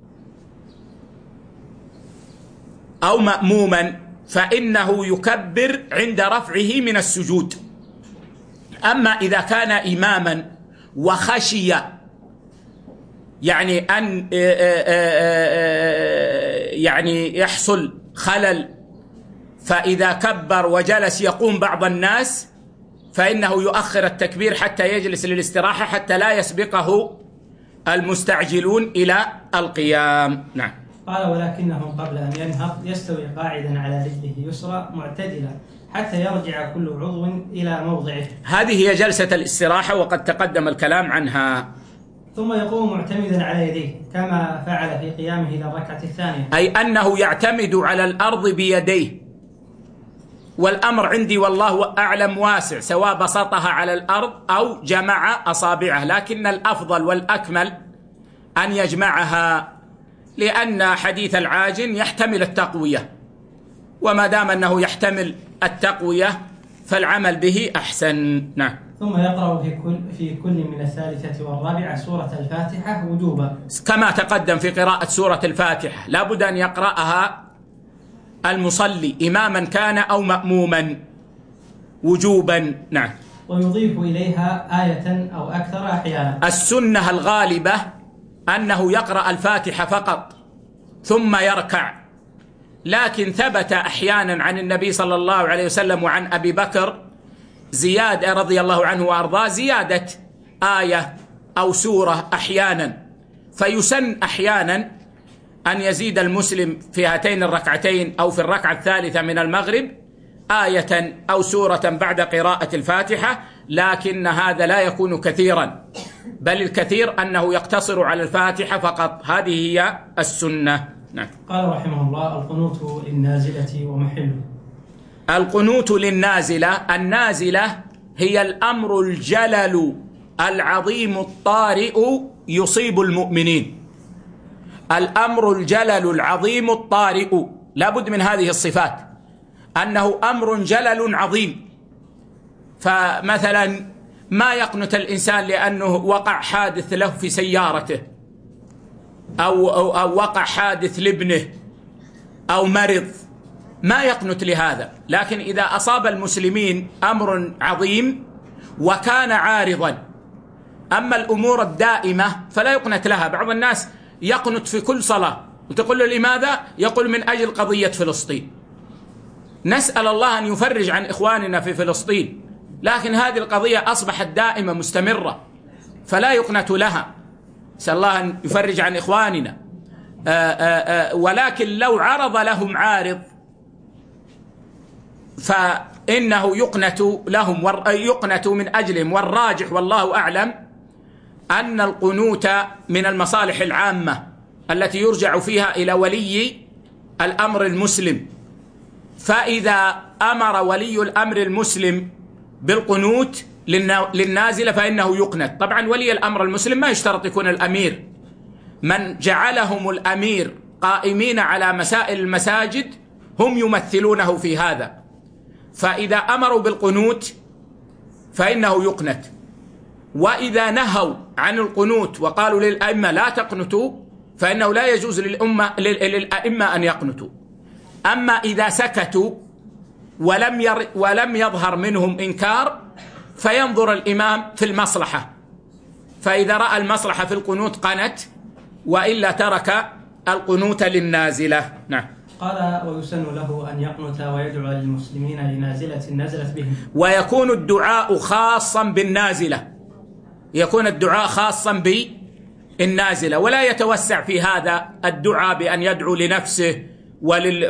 أو مأموما فإنه يكبر عند رفعه من السجود. أما إذا كان إماما وخشي يعني أن يعني يحصل خلل، فإذا كبر وجلس يقوم بعض الناس فإنه يؤخر التكبير حتى يجلس للاستراحة حتى لا يسبقه المستعجلون إلى القيام. نعم. قال ولكنه قبل أن ينهض يستوي قاعدا على رجله اليسرى معتدلا حتى يرجع كل عضو إلى موضعه. هذه هي جلسة الاستراحة وقد تقدم الكلام عنها. ثم يقوم معتمدا على يديه كما فعل في قيامه إلى الركعة الثانية، أي أنه يعتمد على الأرض بيديه. والأمر عندي والله أعلم واسع، سواء بسطها على الأرض أو جمع أصابعه، لكن الأفضل والأكمل أن يجمعها، لأن حديث العاجن يحتمل التقوية، وما دام أنه يحتمل التقوية فالعمل به أحسن. نعم. ثم يقرأ في كل في كل من الثالثة والرابعة سورة الفاتحة وجوبا، كما تقدم في قراءة سورة الفاتحة، لا بد أن يقرأها المصلي إماما كان أو مأموما وجوبا. نعم. ويضيف إليها آية أو أكثر أحيانا. السنة الغالبة أنه يقرأ الفاتحة فقط ثم يركع، لكن ثبت أحيانا عن النبي صلى الله عليه وسلم وعن أبي بكر زيادة رضي الله عنه وأرضاه، زيادة آية أو سورة أحيانا، فيسن أحيانا أن يزيد المسلم في هاتين الركعتين أو في الركعة الثالثة من المغرب آية أو سورة بعد قراءة الفاتحة، لكن هذا لا يكون كثيرا، بل الكثير أنه يقتصر على الفاتحة فقط. هذه هي السنة. نعم. قال رحمه الله: القنوت للنازلة ومحله. القنوت للنازلة، النازلة هي الأمر الجلل العظيم الطارئ يصيب المؤمنين. الأمر الجلل العظيم الطارئ لا بد من هذه الصفات، أنه أمر جلل عظيم. فمثلا ما يقنت الإنسان لأنه وقع حادث له في سيارته، أو, أو, أو وقع حادث لابنه أو مرض، ما يقنت لهذا. لكن إذا أصاب المسلمين أمر عظيم وكان عارضا، أما الأمور الدائمة فلا يقنت لها. بعض الناس يقنت في كل صلاة، وتقول له لماذا؟ يقول من أجل قضية فلسطين. نسأل الله أن يفرج عن إخواننا في فلسطين، لكن هذه القضية أصبحت دائمة مستمرة فلا يقنت لها. نسأل الله أن يفرج عن إخواننا. آآ آآ ولكن لو عرض لهم عارض فإنه يقنت لهم، يقنت من أجلهم. والراجح والله أعلم أن القنوت من المصالح العامة التي يرجع فيها إلى ولي الأمر المسلم، فإذا أمر ولي الأمر المسلم بالقنوت للنازلة فإنه يقنت. طبعا ولي الأمر المسلم ما يشترط يكون الأمير، من جعلهم الأمير قائمين على مسائل المساجد هم يمثلونه في هذا، فإذا أمروا بالقنوت فإنه يقنت. وإذا نهوا عن القنوت وقالوا للأئمة لا تقنتوا فإنه لا يجوز للأمة للأئمة أن يقنتوا. أما إذا سكتوا ولم ير ولم يظهر منهم إنكار فينظر الإمام في المصلحة، فإذا رأى المصلحة في القنوت قنت، وإلا ترك القنوت للنازلة. نعم. قال: ويسن له أن يقنت ويدعو للمسلمين لنازلة نزلت بهم. ويكون الدعاء خاصا بالنازلة، يكون الدعاء خاصا بالنازلة، ولا يتوسع في هذا الدعاء بأن يدعو لنفسه ولل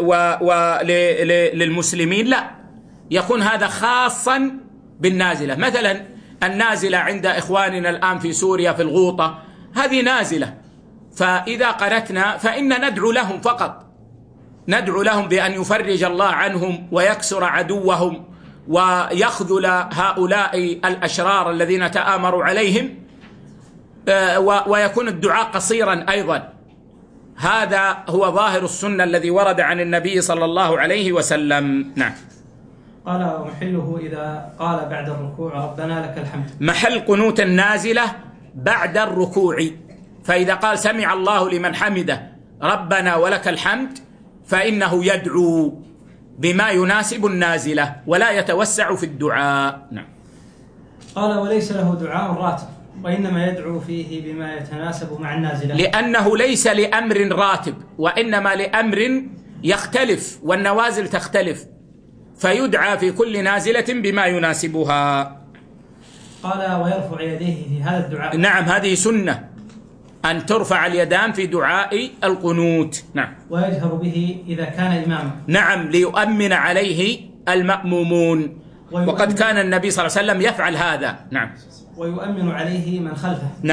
وللمسلمين، لا، يكون هذا خاصا بالنازلة. مثلا النازلة عند إخواننا الآن في سوريا في الغوطة، هذه نازلة، فإذا قنتنا فإن ندعو لهم فقط، ندعو لهم بأن يفرج الله عنهم ويكسر عدوهم ويخذل هؤلاء الأشرار الذين تآمروا عليهم، ويكون الدعاء قصيرا أيضا. هذا هو ظاهر السنة الذي ورد عن النبي صلى الله عليه وسلم. نعم. قال: ومحله إذا قال بعد الركوع ربنا لك الحمد. محل قنوت النازلة بعد الركوع، فإذا قال سمع الله لمن حمده ربنا ولك الحمد فإنه يدعو بما يناسب النازلة ولا يتوسع في الدعاء. نعم. قال: وليس له دعاء راتب، وإنما يدعو فيه بما يتناسب مع النازلة، لأنه ليس لأمر راتب، وإنما لأمر يختلف، والنوازل تختلف، فيدعى في كل نازلة بما يناسبها. قال: ويرفع يديه في هذا الدعاء. نعم، هذه سنة أن ترفع اليدان في دعاء القنوت. نعم. ويجهر به إذا كان إماما. نعم، ليؤمن عليه المأمومون، وقد كان النبي صلى الله عليه وسلم يفعل هذا. نعم. ويؤمن عليه من خلفه. نعم.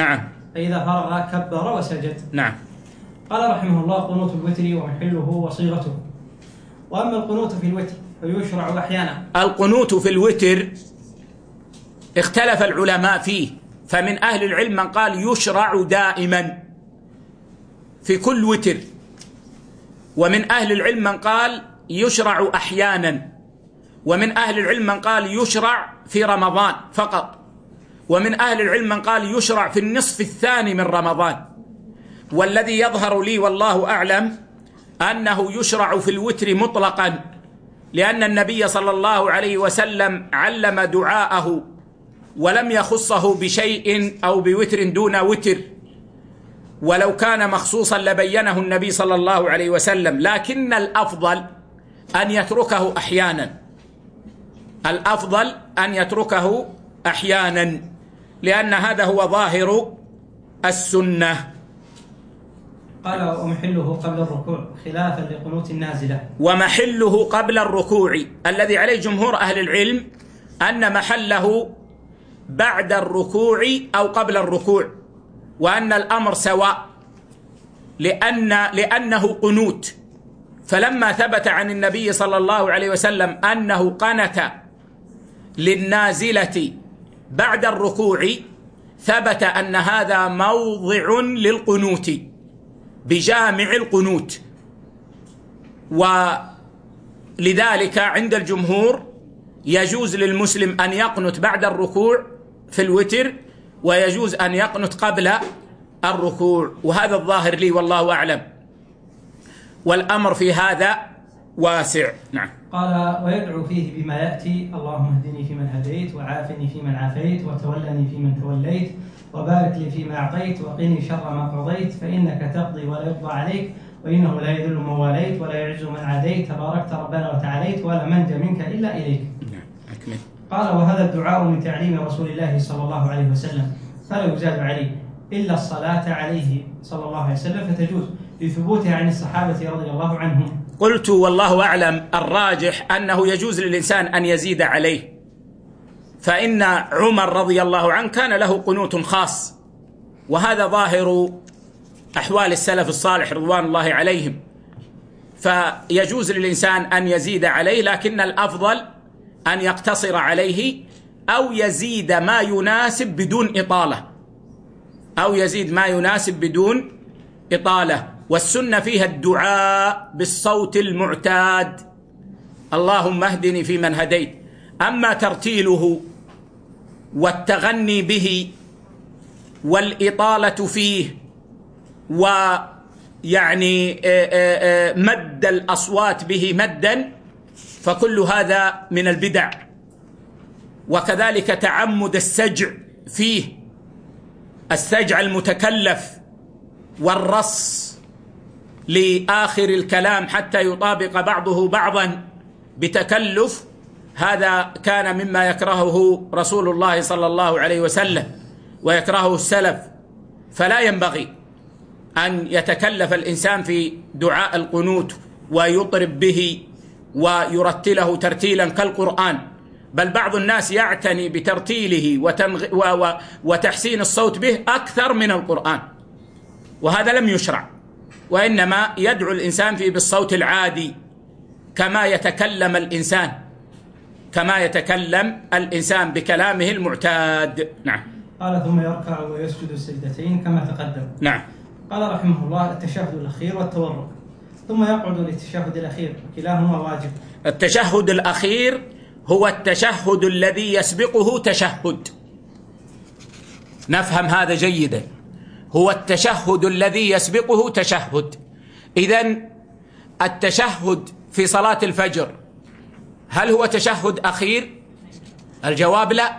فإذا فرغ كبر وسجد. نعم. قال رحمه الله: قنوت الوتر ومحله وصيغته. وأما القنوت في الوتر فيشرع أحيانا. القنوت في الوتر اختلف العلماء فيه، فمن أهل العلم من قال يشرع دائما في كل وتر، ومن أهل العلم من قال يشرع أحيانا، ومن أهل العلم من قال يشرع في رمضان فقط، ومن أهل العلم من قال يشرع في النصف الثاني من رمضان. والذي يظهر لي والله أعلم أنه يشرع في الوتر مطلقا، لأن النبي صلى الله عليه وسلم علم دعاءه ولم يخصه بشيء أو بوتر دون وتر، ولو كان مخصوصا لبينه النبي صلى الله عليه وسلم، لكن الأفضل أن يتركه أحيانا، الأفضل أن يتركه أحيانا، لأن هذا هو ظاهر السنة. قال: ومحله قبل الركوع خلافا لقنوت النازلة. ومحله قبل الركوع، الذي عليه جمهور أهل العلم أن محله بعد الركوع أو قبل الركوع، وأن الأمر سواء، لأن لأنه قنوت. فلما ثبت عن النبي صلى الله عليه وسلم أنه قنت للنازلة بعد الركوع، ثبت أن هذا موضع للقنوت بجامع القنوت، ولذلك عند الجمهور يجوز للمسلم أن يقنت بعد الركوع في الوتر، ويجوز أن يقنت قبل الركوع، وهذا الظاهر لي والله أعلم، والأمر في هذا واسع. نعم. قال: ويدعو فيه بما يأتي: اللهم اهدني فيمن هديت، وعافني فيمن عافيت، وتولني فيمن توليت، وبارك لي فيما أعطيت، وقني شر ما قضيت، فإنك تقضي ولا يقضى عليك، وإنه لا يذل من واليت ولا يعز من عاديت، تباركت ربنا وتعاليت، ولا منجى منك إلا إليك. قال: وهذا الدعاء من تعليم رسول الله صلى الله عليه وسلم، فلا يزاد عليه إلا الصلاة عليه صلى الله عليه وسلم، فتجوز لثبوتها عن الصحابة رضي الله عنهم. قلت والله أعلم الراجح أنه يجوز للإنسان أن يزيد عليه، فإن عمر رضي الله عنه كان له قنوت خاص، وهذا ظاهر أحوال السلف الصالح رضوان الله عليهم، فيجوز للإنسان أن يزيد عليه، لكن الأفضل أن يقتصر عليه أو يزيد ما يناسب بدون إطالة، أو يزيد ما يناسب بدون إطالة. والسنة فيها الدعاء بالصوت المعتاد: اللهم اهدني فيمن هديت. أما ترتيله والتغني به والإطالة فيه ويعني مد الأصوات به مدا، فكل هذا من البدع. وكذلك تعمد السجع فيه، السجع المتكلف والرص لآخر الكلام حتى يطابق بعضه بعضا بتكلف، هذا كان مما يكرهه رسول الله صلى الله عليه وسلم ويكرهه السلف، فلا ينبغي أن يتكلف الإنسان في دعاء القنوت ويطرب به ويرتله ترتيلا كالقرآن، بل بعض الناس يعتني بترتيله وتنغ... و... و... وتحسين الصوت به أكثر من القرآن، وهذا لم يشرع، وإنما يدعو الإنسان فيه بالصوت العادي كما يتكلم الإنسان كما يتكلم الإنسان بكلامه المعتاد. نعم. قال: ثم يركع ويسجد السجدتين كما تقدم. نعم. قال رحمه الله: التشهد الأخير والتورك، ثم يقعد للتشهد الأخير، كلاهما واجب. التشهد الأخير هو التشهد الذي يسبقه تشهد، نفهم هذا جيدا، هو التشهد الذي يسبقه تشهد. إذن التشهد في صلاة الفجر هل هو تشهد أخير؟ الجواب لا،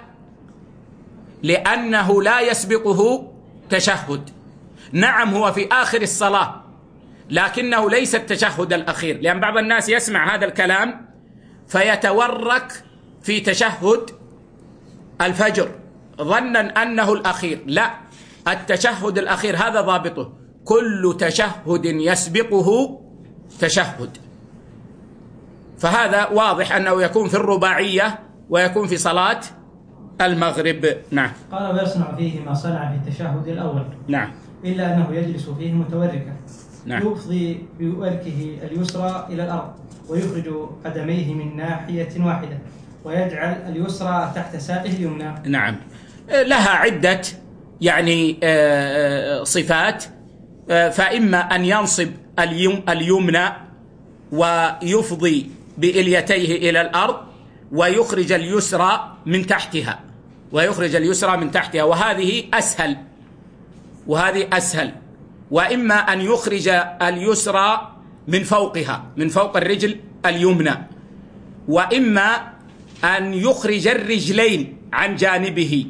لأنه لا يسبقه تشهد. نعم هو في آخر الصلاة، لكنه ليس التشهد الأخير، لأن بعض الناس يسمع هذا الكلام فيتورك في تشهد الفجر ظنا أنه الأخير. لا، التشهد الأخير هذا ضابطه: كل تشهد يسبقه تشهد. فهذا واضح أنه يكون في الرباعية ويكون في صلاة المغرب. نعم. قال ويصنع فيه ما صنع في التشهد الأول. نعم. إلا أنه يجلس فيه متوركا. نعم. يفضي بوركه اليسرى إلى الأرض ويخرج قدميه من ناحية واحدة ويجعل اليسرى تحت ساقه اليمنى. نعم. لها عدة يعني صفات، فإما أن ينصب اليمنى ويفضي بإليتيه إلى الأرض ويخرج اليسرى من تحتها ويخرج اليسرى من تحتها وهذه أسهل وهذه أسهل وإما أن يخرج اليسرى من فوقها من فوق الرجل اليمنى، وإما أن يخرج الرجلين عن جانبه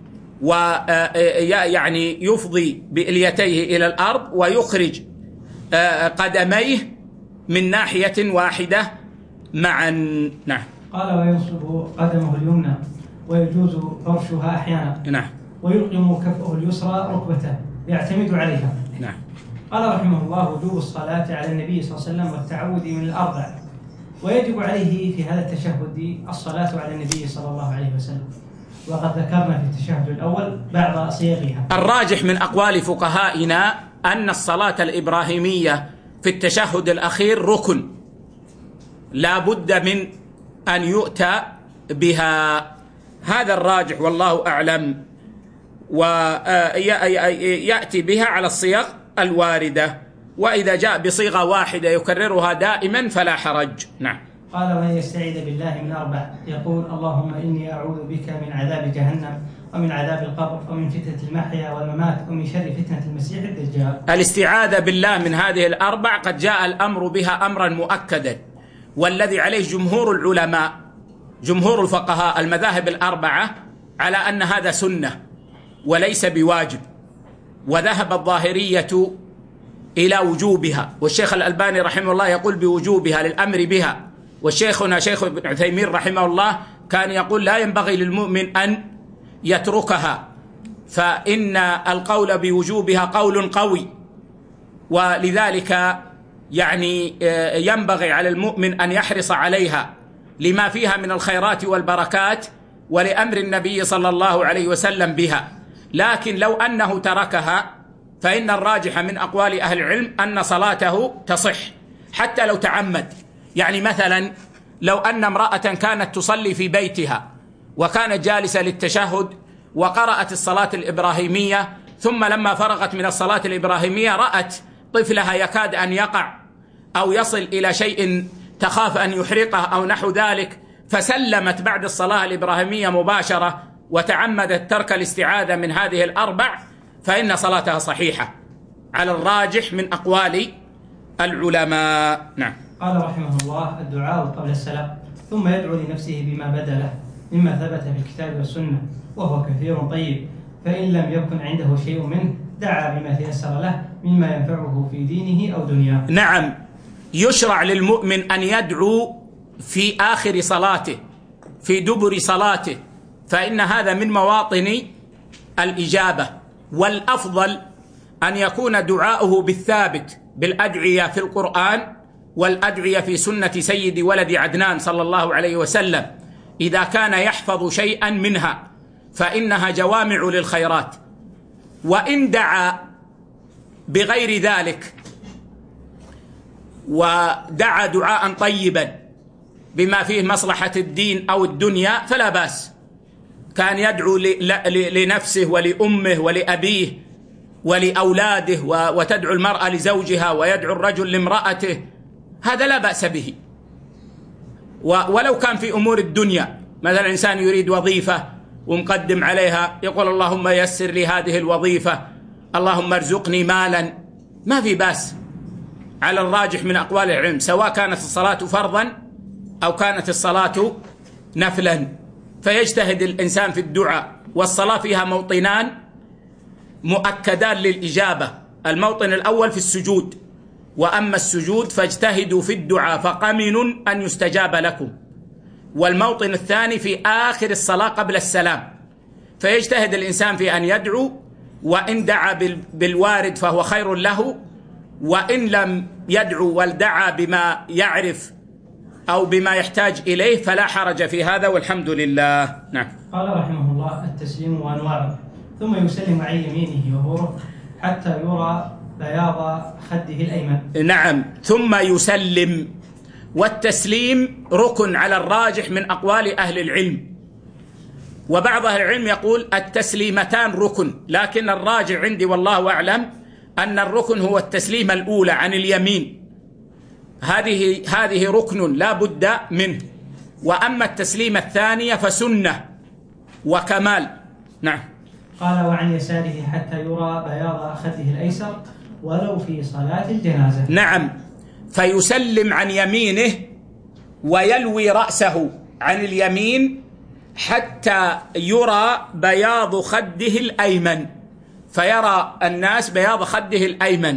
ويعني يفضي بإليتيه إلى الأرض ويخرج قدميه من ناحية واحدة معا. نعم. قال وينصب قدمه اليمنى ويجوز فرشها أحيانا. نعم. ويلقم كفه اليسرى ركبته يعتمد عليها. نعم. قال رحمه الله وجوب الصلاة على النبي صلى الله عليه وسلم والتعوذ من الأربع، ويجب عليه في هذا التشهد الصلاة على النبي صلى الله عليه وسلم، وقد ذكرنا في التشهد الأول بعض صيغها. الراجح من أقوال فقهائنا أن الصلاة الإبراهيمية في التشهد الأخير ركن لا بد من أن يؤتى بها، هذا الراجح والله أعلم، ويأتي بها على الصيغ الواردة، وإذا جاء بصيغة واحدة يكررها دائما فلا حرج. نعم. قال ومن يستعيذ بالله من أربع يقول اللهم إني أعوذ بك من عذاب جهنم ومن عذاب القبر ومن فتنة المحيا والممات ومن شر فتنة المسيح الدجال. الاستعاذة بالله من هذه الأربع قد جاء الأمر بها أمرا مؤكدا، والذي عليه جمهور العلماء جمهور الفقهاء المذاهب الأربعة على أن هذا سنة وليس بواجب، وذهب الظاهرية إلى وجوبها، والشيخ الألباني رحمه الله يقول بوجوبها للأمر بها، والشيخنا شيخ ابن عثيمين رحمه الله كان يقول لا ينبغي للمؤمن أن يتركها، فإن القول بوجوبها قول قوي، ولذلك يعني ينبغي على المؤمن أن يحرص عليها لما فيها من الخيرات والبركات ولأمر النبي صلى الله عليه وسلم بها. لكن لو أنه تركها فإن الراجح من أقوال أهل العلم أن صلاته تصح حتى لو تعمد. يعني مثلا لو أن امرأة كانت تصلي في بيتها وكانت جالسة للتشهد وقرأت الصلاة الإبراهيمية، ثم لما فرغت من الصلاة الإبراهيمية رأت طفلها يكاد أن يقع أو يصل إلى شيء تخاف أن يحرقه أو نحو ذلك، فسلمت بعد الصلاة الإبراهيمية مباشرة وتعمدت ترك الاستعاذة من هذه الأربع، فإن صلاتها صحيحة على الراجح من أقوال العلماء. نعم. قال رحمه الله الدعاء قبل السلام، ثم يدعو لنفسه بما بدا له مما ثبت في الكتاب والسنة وهو كثير طيب، فإن لم يكن عنده شيء منه دعا بما تيسر له مما ينفعه في دينه أو دنياه. نعم. يشرع للمؤمن أن يدعو في آخر صلاته في دبر صلاته، فإن هذا من مواطن الإجابة، والأفضل أن يكون دعاؤه بالثابت بالأدعية في القرآن والأدعية في سنة سيد ولد عدنان صلى الله عليه وسلم، إذا كان يحفظ شيئا منها فإنها جوامع للخيرات. وإن دعا بغير ذلك ودعا دعاء طيبا بما فيه مصلحة الدين أو الدنيا فلا بأس، كان يدعو لنفسه ولأمه ولأبيه ولأولاده، وتدعو المرأة لزوجها ويدعو الرجل لامرأته، هذا لا بأس به. ولو كان في أمور الدنيا، مثلا إنسان يريد وظيفة ومقدم عليها يقول اللهم يسر لي هذه الوظيفة، اللهم ارزقني مالا، ما في بأس على الراجح من أقوال العلم، سواء كانت الصلاة فرضا أو كانت الصلاة نفلا، فيجتهد الإنسان في الدعاء. والصلاة فيها موطنان مؤكدان للإجابة، الموطن الأول في السجود، وأما السجود فاجتهدوا في الدعاء فقمن أن يستجاب لكم، والموطن الثاني في آخر الصلاة قبل السلام، فيجتهد الإنسان في أن يدعو، وإن دعا بالوارد فهو خير له، وإن لم يدعو ودعا بما يعرف أو بما يحتاج إليه فلا حرج في هذا والحمد لله. نعم. قال رحمه الله: التسليم وأنواعه. ثم يسلم عن يمينه وهو ركن حتى يرى بياض خده الأيمن. نعم. ثم يسلم، والتسليم ركن على الراجح من أقوال أهل العلم، وبعض أهل العلم يقول التسليمتان ركن، لكن الراجع عندي والله أعلم أن الركن هو التسليمة الأولى عن اليمين، هذه هذه ركن لا بد منه، وأما التسليمة الثانية فسنة وكمال. نعم. قال: وعن يساره حتى يرى بياض خده الأيسر ولو في صلاة الجنازة. نعم. فيسلم عن يمينه ويلوي رأسه عن اليمين حتى يرى بياض خده الأيمن، فيرى الناس بياض خده الأيمن،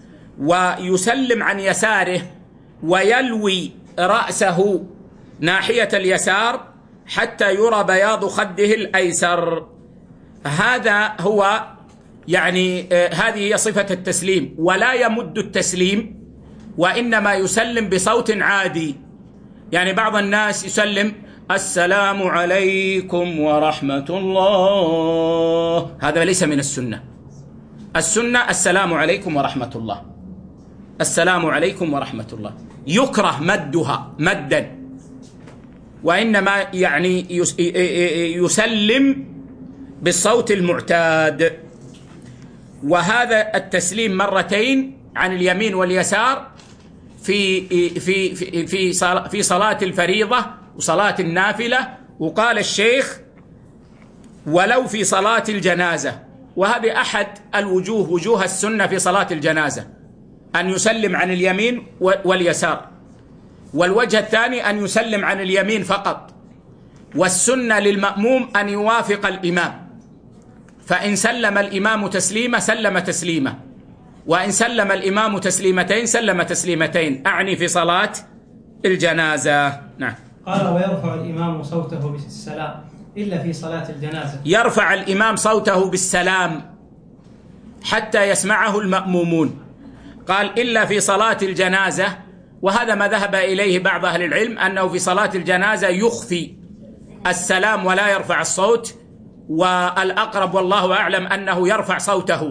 ويسلم عن يساره ويلوي رأسه ناحية اليسار حتى يرى بياض خده الأيسر. هذا هو يعني آه هذه هي صفة التسليم، ولا يمد التسليم وإنما يسلم بصوت عادي. يعني بعض الناس يسلم السلام عليكم ورحمة الله، هذا ليس من السنة. السنة السلام عليكم ورحمة الله، السلام عليكم ورحمة الله، يكره مدها مدا، وإنما يعني يسلم بالصوت المعتاد. وهذا التسليم مرتين عن اليمين واليسار في في في في في صلاة الفريضة وصلاة النافلة. وقال الشيخ ولو في صلاة الجنازة، وهذه أحد الوجوه وجوه السنة في صلاة الجنازة أن يسلم عن اليمين واليسار، والوجه الثاني أن يسلم عن اليمين فقط، والسنة للمأموم أن يوافق الإمام، فإن سلم الإمام تسليمة سلم تسليمة، وإن سلم الإمام تسليمتين سلم تسليمتين، أعني في صلاة الجنازة. نعم. قال: ويرفع الإمام صوته بالسلام إلا في صلاة الجنازة. يرفع الإمام صوته بالسلام حتى يسمعه المأمومون. قال إلا في صلاة الجنازة، وهذا ما ذهب إليه بعض أهل العلم أنه في صلاة الجنازة يخفي السلام ولا يرفع الصوت، والأقرب والله أعلم أنه يرفع صوته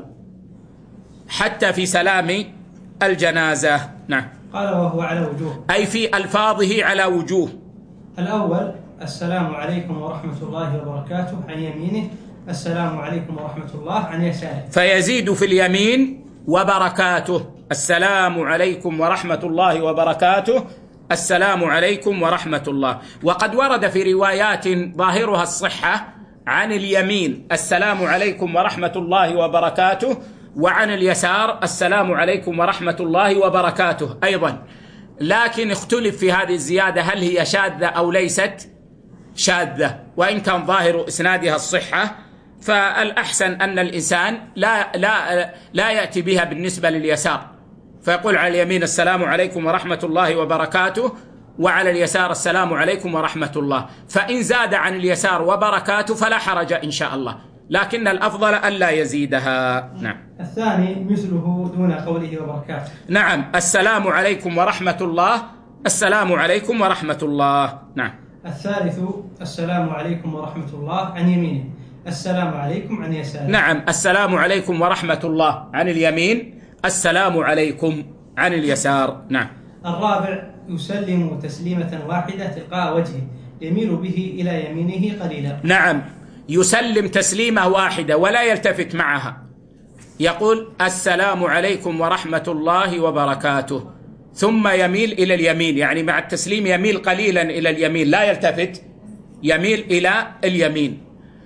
حتى في سلام الجنازة. نعم. قال: وهو على وجوه، أي في ألفاظه على وجوه. الأول السلام عليكم ورحمة الله وبركاته عن يمينه، السلام عليكم ورحمة الله عن يساره، فيزيد في اليمين وبركاته، السلام عليكم ورحمة الله وبركاته، السلام عليكم ورحمة الله. وقد ورد في روايات ظاهرها الصحة عن اليمين السلام عليكم ورحمة الله وبركاته، وعن اليسار السلام عليكم ورحمة الله وبركاته أيضا، لكن اختلف في هذه الزيادة هل هي شاذة أو ليست شاذة، وإن كان ظاهر إسنادها الصحة، فالأحسن أن الإنسان لا لا لا يأتي بها بالنسبة لليسار، فيقول على اليمين السلام عليكم ورحمة الله وبركاته، وعلى اليسار السلام عليكم ورحمة الله. فإن زاد عن اليسار وبركاته فلا حرج إن شاء الله، لكن الأفضل ألا يزيدها. نعم. الثاني مثله دون قوله وبركاته. نعم. السلام عليكم ورحمة الله، السلام عليكم ورحمة الله. نعم. الثالث السلام عليكم ورحمة الله عن يمينه، السلام عليكم عن يساره. نعم. السلام عليكم ورحمة الله عن اليمين، السلام عليكم عن اليسار. نعم. الرابع يسلم تسليمة واحدة تلقاء وجهه يميل به إلى يمينه قليلا. نعم. يسلم تسليمة واحدة ولا يلتفت معها، يقول السلام عليكم ورحمة الله وبركاته، ثم يميل إلى اليمين، يعني مع التسليم يميل قليلا إلى اليمين، لا يلتفت، يميل إلى اليمين.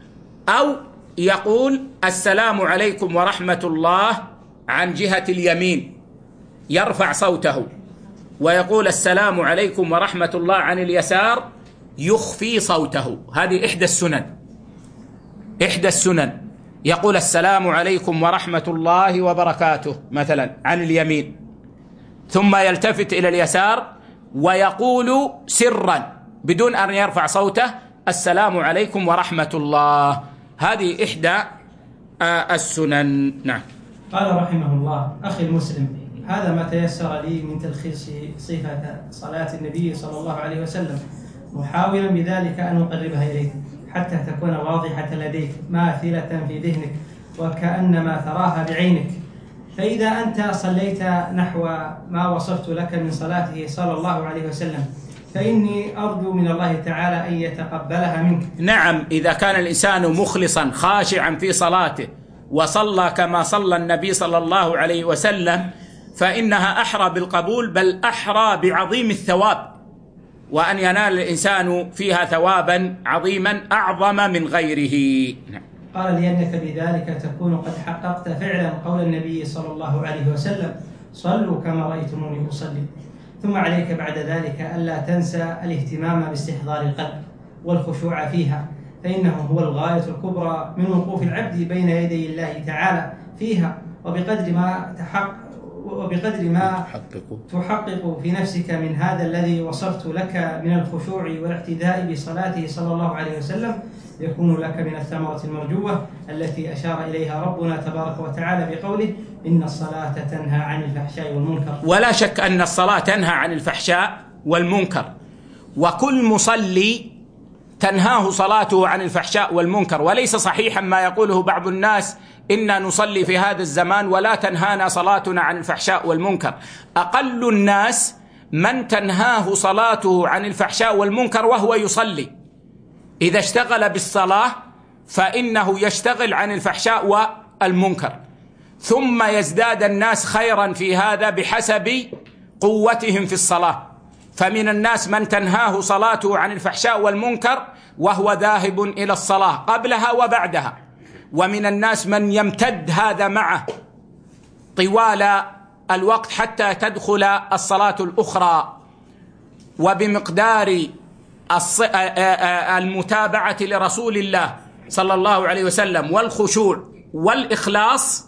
أو يقول السلام عليكم ورحمة الله عن جهة اليمين، يرفع صوته، ويقول السلام عليكم ورحمة الله عن اليسار، يخفي صوته. هذه إحدى السنن، إحدى السنن، يقول السلام عليكم ورحمة الله وبركاته مثلا عن اليمين، ثم يلتفت إلى اليسار ويقول سرا بدون أن يرفع صوته السلام عليكم ورحمة الله. هذه إحدى السنن. نعم. قال رحمه الله: أخي المسلم، هذا ما تيسر لي من تلخيص صفة صلاة النبي صلى الله عليه وسلم، محاولا بذلك أن أقربها إليك حتى تكون واضحة لديك ماثلة في ذهنك وكأنما تراها بعينك. فإذا أنت صليت نحو ما وصفت لك من صلاته صلى الله عليه وسلم فإني أرجو من الله تعالى أن يتقبلها منك. نعم، إذا كان الإنسان مخلصا خاشعا في صلاته وصلى كما صلى النبي صلى الله عليه وسلم فإنها أحرى بالقبول، بل أحرى بعظيم الثواب، وأن ينال الإنسان فيها ثوابا عظيما أعظم من غيره. قال لأنك بذلك تكون قد حققت فعلا قول النبي صلى الله عليه وسلم: صلوا كما رأيتموني أصلي. ثم عليك بعد ذلك ألا تنسى الاهتمام باستحضار القلب والخشوع فيها، فإنه هو الغاية الكبرى من وقوف العبد بين يدي الله تعالى فيها، وبقدر ما تحقق وبقدر ما تحقق في نفسك من هذا الذي وصفت لك من الخشوع والاعتداء بصلاته صلى الله عليه وسلم يكون لك من الثمرة المرجوة التي أشار إليها ربنا تبارك وتعالى بقوله: إن الصلاة تنهى عن الفحشاء والمنكر. ولا شك أن الصلاة تنهى عن الفحشاء والمنكر، وكل مصلي تنهاه صلاته عن الفحشاء والمنكر، وليس صحيحا ما يقوله بعض الناس إنا نصلي في هذا الزمان ولا تنهانا صلاتنا عن الفحشاء والمنكر. أقل الناس من تنهاه صلاته عن الفحشاء والمنكر وهو يصلي، إذا اشتغل بالصلاة فإنه يشتغل عن الفحشاء والمنكر، ثم يزداد الناس خيرا في هذا بحسب قوتهم في الصلاة. فمن الناس من تنهاه صلاته عن الفحشاء والمنكر وهو ذاهب إلى الصلاة قبلها وبعدها، ومن الناس من يمتد هذا معه طوال الوقت حتى تدخل الصلاة الأخرى. وبمقدار المتابعة لرسول الله صلى الله عليه وسلم والخشوع والإخلاص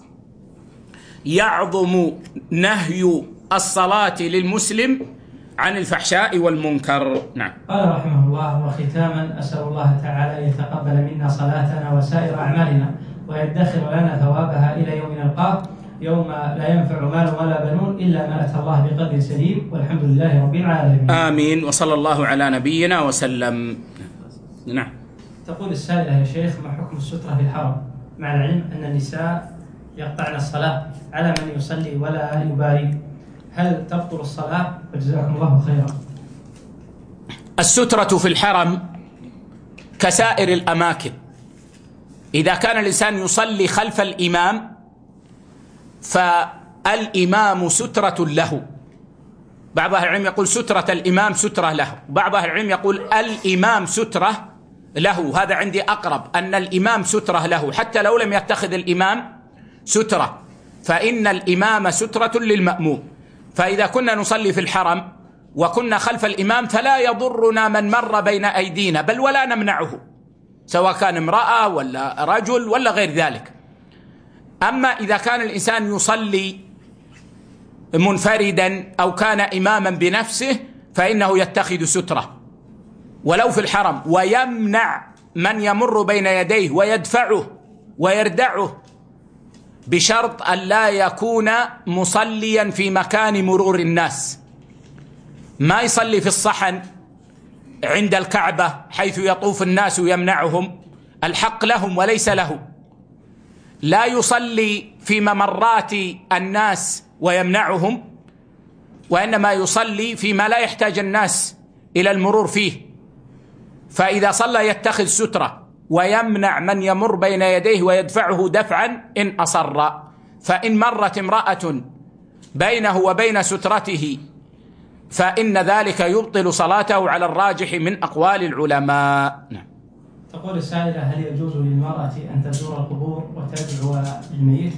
يعظم نهي الصلاة للمسلم عن الفحشاء والمنكر. نعم. قال رحمه الله: وختاما أسأل الله تعالى أن يتقبل منا صلاتنا وسائر أعمالنا ويدخر لنا ثوابها إلى يوم نلقاه، يوم لا ينفع مال ولا بنون إلا ما أتى الله بقدر سليم، والحمد لله رب العالمين. آمين، وصلى الله على نبينا وسلم. نعم. تقول السائلة: يا شيخ، ما حكم السترة في الحرم مع العلم أن النساء يقطعن الصلاة على من يصلي ولا يبالي، هل تبطل الصلاة؟ وجزاكم الله خيرا. السترة في الحرم كسائر الأماكن، إذا كان الإنسان يصلي خلف الإمام فالإمام سترة له. بعض أهل العلم يقول سترة الإمام سترة له، بعض أهل العلم يقول الإمام سترة له. هذا عندي أقرب، أن الإمام سترة له حتى لو لم يتخذ الإمام سترة، فإن الإمام سترة للمأموم. فإذا كنا نصلي في الحرم وكنا خلف الإمام فلا يضرنا من مر بين أيدينا، بل ولا نمنعه، سواء كان امرأة ولا رجل ولا غير ذلك. أما إذا كان الإنسان يصلي منفردا أو كان إماما بنفسه فإنه يتخذ سترة ولو في الحرم، ويمنع من يمر بين يديه ويدفعه ويردعه، بشرط أن لا يكون مصليا في مكان مرور الناس. ما يصلي في الصحن عند الكعبة حيث يطوف الناس ويمنعهم، الحق لهم وليس له. لا يصلي في ممرات الناس ويمنعهم، وإنما يصلي فيما لا يحتاج الناس إلى المرور فيه. فإذا صلى يتخذ سترة ويمنع من يمر بين يديه ويدفعه دفعا إن أصر. فإن مرت امرأة بينه وبين سترته فإن ذلك يبطل صلاته على الراجح من أقوال العلماء. نعم. تقول السائلة: هل يجوز للمرأة أن تزور القبور وتدعو للميت؟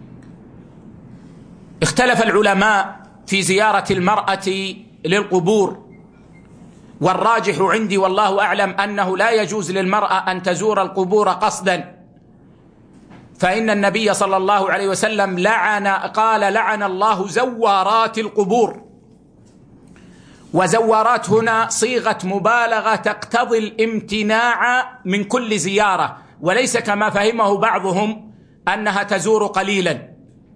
اختلف العلماء في زيارة المرأة للقبور، والراجح عندي والله أعلم أنه لا يجوز للمرأة أن تزور القبور قصدا، فإن النبي صلى الله عليه وسلم لعن قال: لعن الله زوارات القبور. وزوارات هنا صيغة مبالغة تقتضي الامتناع من كل زيارة، وليس كما فهمه بعضهم أنها تزور قليلا،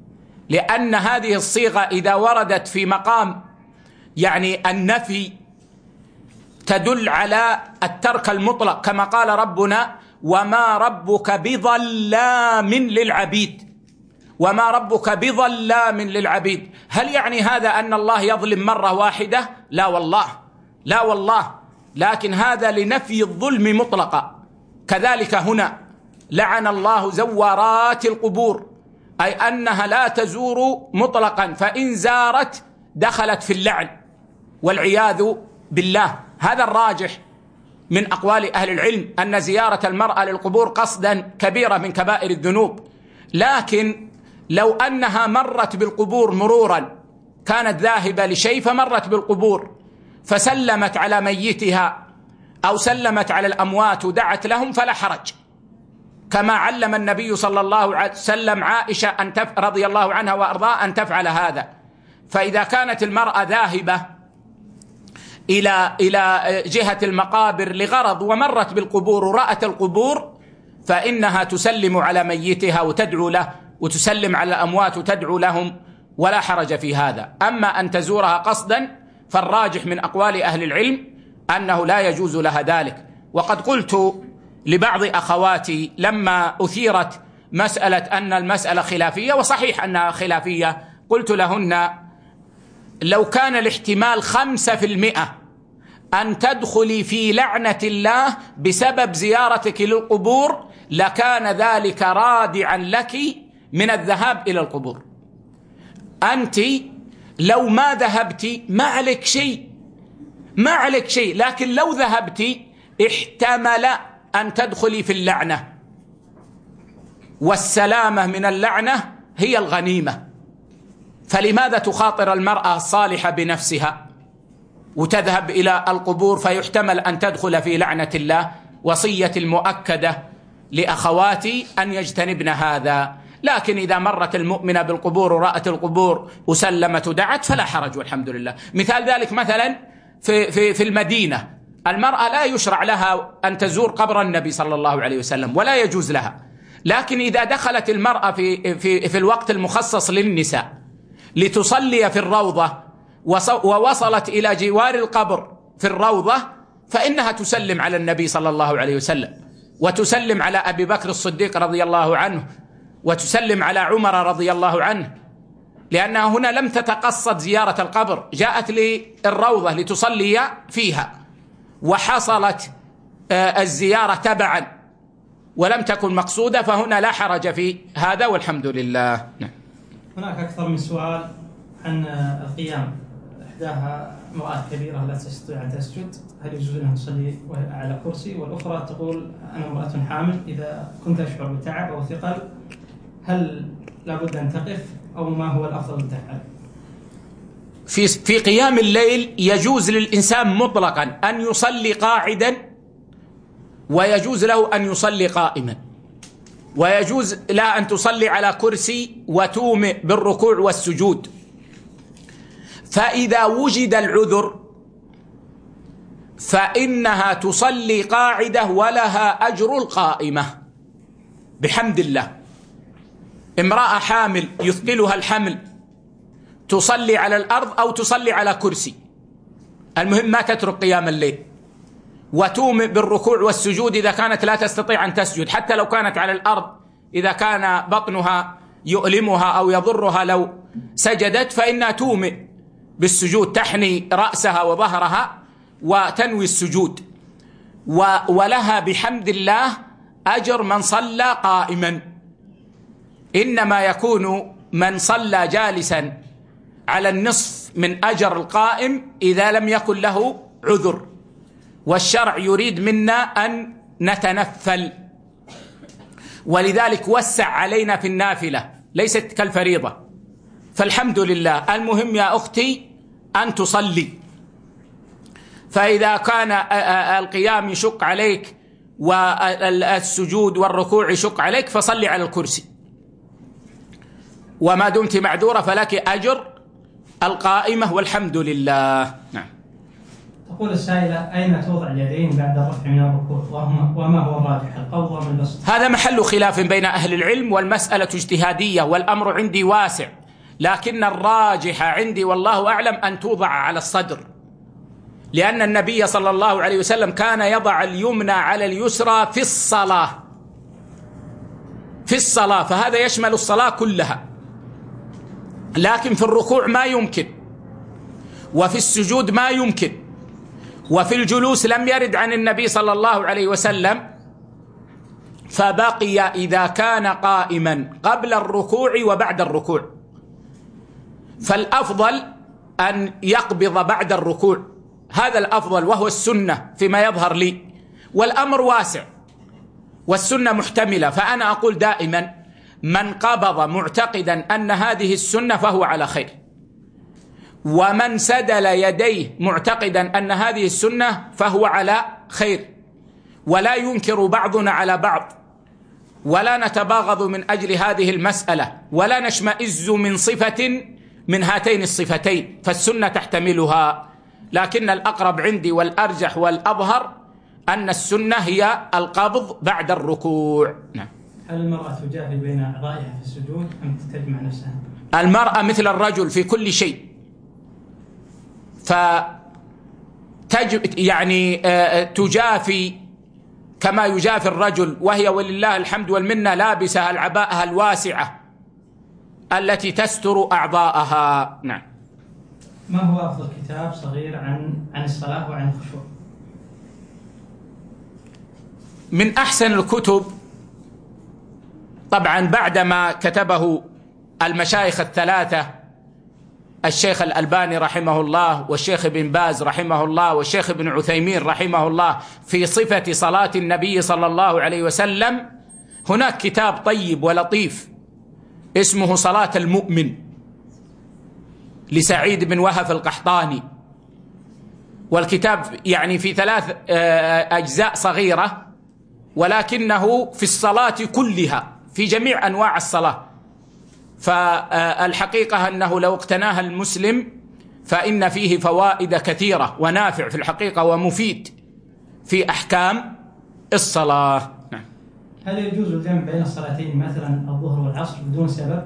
لأن هذه الصيغة إذا وردت في مقام يعني النفي تدل على الترك المطلق، كما قال ربنا: وما ربك بظلام للعبيد. وما ربك بظلام للعبيد. هل يعني هذا أن الله يظلم مرة واحدة؟ لا والله، لا والله، لكن هذا لنفي الظلم مطلقا. كذلك هنا: لعن الله زوارات القبور، أي أنها لا تزور مطلقا، فإن زارت دخلت في اللعن والعياذ بالله. هذا الراجح من أقوال أهل العلم، أن زيارة المرأة للقبور قصدا كبيرة من كبائر الذنوب، لكن لو أنها مرت بالقبور مرورا، كانت ذاهبة لشيء فمرت بالقبور فسلمت على ميتها أو سلمت على الأموات ودعت لهم فلا حرج، كما علم النبي صلى الله عليه وسلم عائشة أن تف... رضي الله عنها وأرضاها أن تفعل هذا. فإذا كانت المرأة ذاهبة إلى إلى جهة المقابر لغرض ومرت بالقبور ورأت القبور، فإنها تسلم على ميتها وتدعو له، وتسلم على الأموات وتدعو لهم، ولا حرج في هذا. أما أن تزورها قصدا فالراجح من أقوال أهل العلم أنه لا يجوز لها ذلك. وقد قلت لبعض أخواتي لما أثيرت مسألة أن المسألة خلافية، وصحيح أنها خلافية، قلت لهن: لو كان الاحتمال خمسة في المئة أن تدخلي في لعنة الله بسبب زيارتك للقبور، لكان ذلك رادعا لك من الذهاب إلى القبور. أنت لو ما ذهبت ما عليك شيء، ما عليك شيء، لكن لو ذهبت احتمل أن تدخلي في اللعنة، والسلامة من اللعنة هي الغنيمة. فلماذا تخاطر المرأة الصالحة بنفسها وتذهب إلى القبور فيحتمل أن تدخل في لعنة الله؟ وصية المؤكدة لأخواتي أن يجتنبن هذا. لكن إذا مرت المؤمنة بالقبور ورأت القبور وسلمت ودعت فلا حرج والحمد لله. مثال ذلك مثلا في, في, في المدينة، المرأة لا يشرع لها أن تزور قبر النبي صلى الله عليه وسلم، ولا يجوز لها. لكن إذا دخلت المرأة في, في, في الوقت المخصص للنساء لتصلي في الروضة ووصلت إلى جوار القبر في الروضة، فإنها تسلم على النبي صلى الله عليه وسلم، وتسلم على أبي بكر الصديق رضي الله عنه، وتسلم على عمر رضي الله عنه، لأنها هنا لم تتقصد زيارة القبر، جاءت للروضة لتصلي فيها، وحصلت الزيارة تبعا ولم تكن مقصودة، فهنا لا حرج في هذا والحمد لله. هناك أكثر من سؤال عن القيام. إحداها امرأة كبيرة لا تستطيع أن تسجد، هل يجوز لها تصلي على كرسي؟ والأخرى تقول: أنا امرأة حامل، إذا كنت أشعر بتعب أو ثقل هل لابد أن تقف أو ما هو الأفضل أن تفعل؟ في في قيام الليل يجوز للإنسان مطلقا أن يصلي قاعدا، ويجوز له أن يصلي قائما، ويجوز لها أن تصلي على كرسي وتومئ بالركوع والسجود. فإذا وجد العذر فإنها تصلي قاعدة ولها أجر القائمة بحمد الله. امرأة حامل يثقلها الحمل تصلي على الأرض أو تصلي على كرسي، المهم ما تترك قيام الليل، وتومئ بالركوع والسجود إذا كانت لا تستطيع أن تسجد، حتى لو كانت على الأرض إذا كان بطنها يؤلمها أو يضرها لو سجدت فإنها تومئ بالسجود، تحني رأسها وظهرها وتنوي السجود، ولها بحمد الله أجر من صلى قائما. إنما يكون من صلى جالسا على النصف من أجر القائم إذا لم يكن له عذر، والشرع يريد منا أن نتنفل، ولذلك وسع علينا في النافلة ليست كالفريضة. فالحمد لله، المهم يا أختي أن تصلي. فإذا كان القيام يشق عليك والسجود والركوع يشق عليك فصلي على الكرسي، وما دمت معذورة فلك أجر القائمة والحمد لله. نعم. تقول السائلة: أين توضع اليدين بعد الرفع من الركوع، وما هو الراجح، القبض أم البسط؟ هذا محل خلاف بين أهل العلم، والمسألة اجتهادية، والأمر عندي واسع، لكن الراجح عندي والله أعلم أن توضع على الصدر، لأن النبي صلى الله عليه وسلم كان يضع اليمنى على اليسرى في الصلاة في الصلاة فهذا يشمل الصلاة كلها. لكن في الركوع ما يمكن، وفي السجود ما يمكن، وفي الجلوس لم يرد عن النبي صلى الله عليه وسلم، فبقي إذا كان قائما قبل الركوع وبعد الركوع. فالأفضل أن يقبض بعد الركوع، هذا الأفضل وهو السنة فيما يظهر لي، والأمر واسع والسنة محتملة. فأنا أقول دائما من قبض معتقدا أن هذه السنة فهو على خير، ومن سدل يديه معتقدا أن هذه السنة فهو على خير، ولا ينكر بعضنا على بعض، ولا نتباغض من أجل هذه المسألة، ولا نشمئز من صفة من هاتين الصفتين، فالسنة تحتملها. لكن الأقرب عندي والأرجح والأظهر أن السنة هي القبض بعد الركوع. نعم. هل المرأة تجافي بين أعضائها في السجود أم تجمع نفسها؟ المرأة مثل الرجل في كل شيء، فتج يعني تجافي كما يجافي الرجل، وهي ولله الحمد والمنة لابسة العباءة الواسعة التي تستر أعضاءها. نعم. ما هو أفضل كتاب صغير عن عن الصلاة وعن الخشوع؟ من أحسن الكتب طبعا بعدما كتبه المشايخ الثلاثة، الشيخ الألباني رحمه الله، والشيخ ابن باز رحمه الله، والشيخ ابن عثيمين رحمه الله، في صفة صلاة النبي صلى الله عليه وسلم، هناك كتاب طيب ولطيف اسمه صلاة المؤمن لسعيد بن وهف القحطاني، والكتاب يعني في ثلاث أجزاء صغيرة، ولكنه في الصلاة كلها في جميع أنواع الصلاة. فالحقيقة أنه لو اقتناها المسلم فإن فيه فوائد كثيرة ونافع في الحقيقة ومفيد في أحكام الصلاة. نعم. هل يجوز الجمع بين الصلاتين مثلا الظهر والعصر بدون سبب؟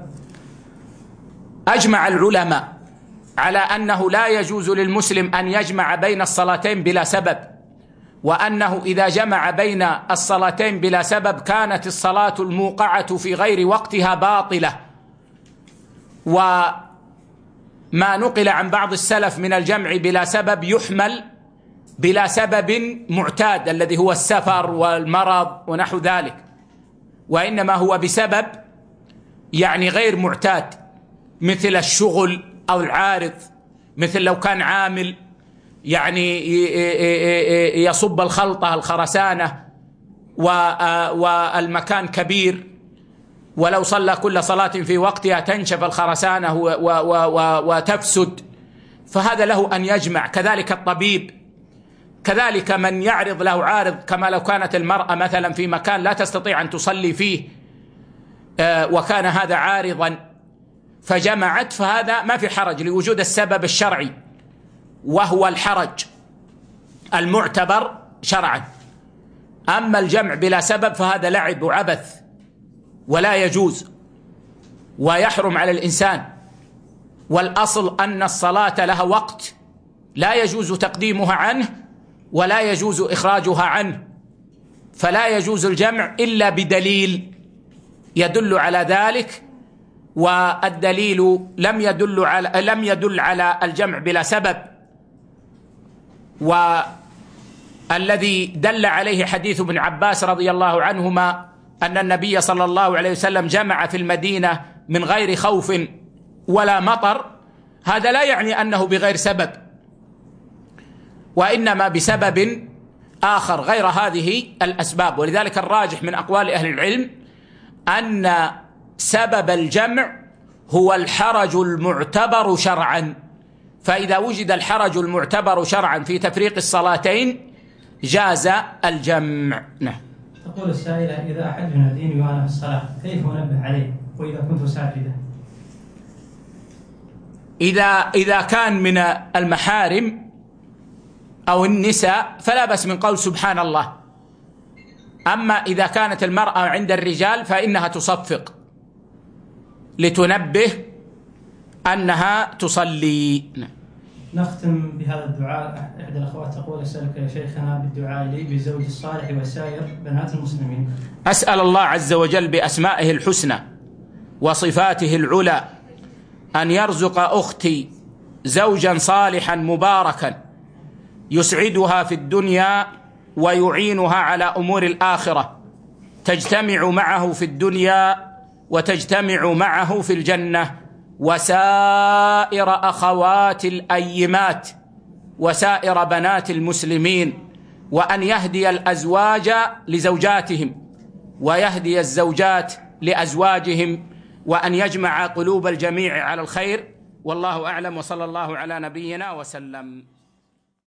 أجمع العلماء على أنه لا يجوز للمسلم أن يجمع بين الصلاتين بلا سبب، وأنه إذا جمع بين الصلاتين بلا سبب كانت الصلاة الموقعة في غير وقتها باطلة. وما نقل عن بعض السلف من الجمع بلا سبب يحمل بلا سبب معتاد الذي هو السفر والمرض ونحو ذلك، وإنما هو بسبب يعني غير معتاد، مثل الشغل أو العارض، مثل لو كان عامل يعني يصب الخلطة الخرسانة والمكان كبير، ولو صلى كل صلاة في وقتها تنشف الخرسانة وتفسد، فهذا له أن يجمع. كذلك الطبيب، كذلك من يعرض له عارض، كما لو كانت المرأة مثلا في مكان لا تستطيع أن تصلي فيه وكان هذا عارضا فجمعت، فهذا ما في حرج لوجود السبب الشرعي وهو الحرج المعتبر شرعا. أما الجمع بلا سبب فهذا لعب وعبث ولا يجوز ويحرم على الإنسان. والأصل أن الصلاة لها وقت لا يجوز تقديمها عنه ولا يجوز إخراجها عنه، فلا يجوز الجمع إلا بدليل يدل على ذلك، والدليل لم يدل على لم يدل على الجمع بلا سبب. والذي دل عليه حديث ابن عباس رضي الله عنهما أن النبي صلى الله عليه وسلم جمع في المدينة من غير خوف ولا مطر، هذا لا يعني أنه بغير سبب، وإنما بسبب آخر غير هذه الأسباب. ولذلك الراجح من أقوال أهل العلم أن سبب الجمع هو الحرج المعتبر شرعا، فإذا وجد الحرج المعتبر شرعا في تفريق الصلاتين جاز الجمع. نعم. تقول السائلة: إذا أحد يناديني وأنا في الصلاة كيف أنبه عليه وإذا كنت ساجدا؟ إذا إذا كان من المحارم أو النساء فلا بأس من قول سبحان الله. أما إذا كانت المرأة عند الرجال فإنها تصفق لتنبه أنها تصلي. نختم بهذا الدعاء. إحدى الأخوات تقول: أسألك يا شيخنا بالدعاء لي بالزوج الصالح وسائر بنات المسلمين. أسأل الله عز وجل بأسمائه الحسنى وصفاته العلى أن يرزق أختي زوجا صالحا مباركا يسعدها في الدنيا ويعينها على أمور الآخرة، تجتمع معه في الدنيا وتجتمع معه في الجنة، وسائر أخوات الأيمات وسائر بنات المسلمين، وأن يهدي الأزواج لزوجاتهم ويهدي الزوجات لأزواجهم، وأن يجمع قلوب الجميع على الخير. والله أعلم، وصلى الله على نبينا وسلم.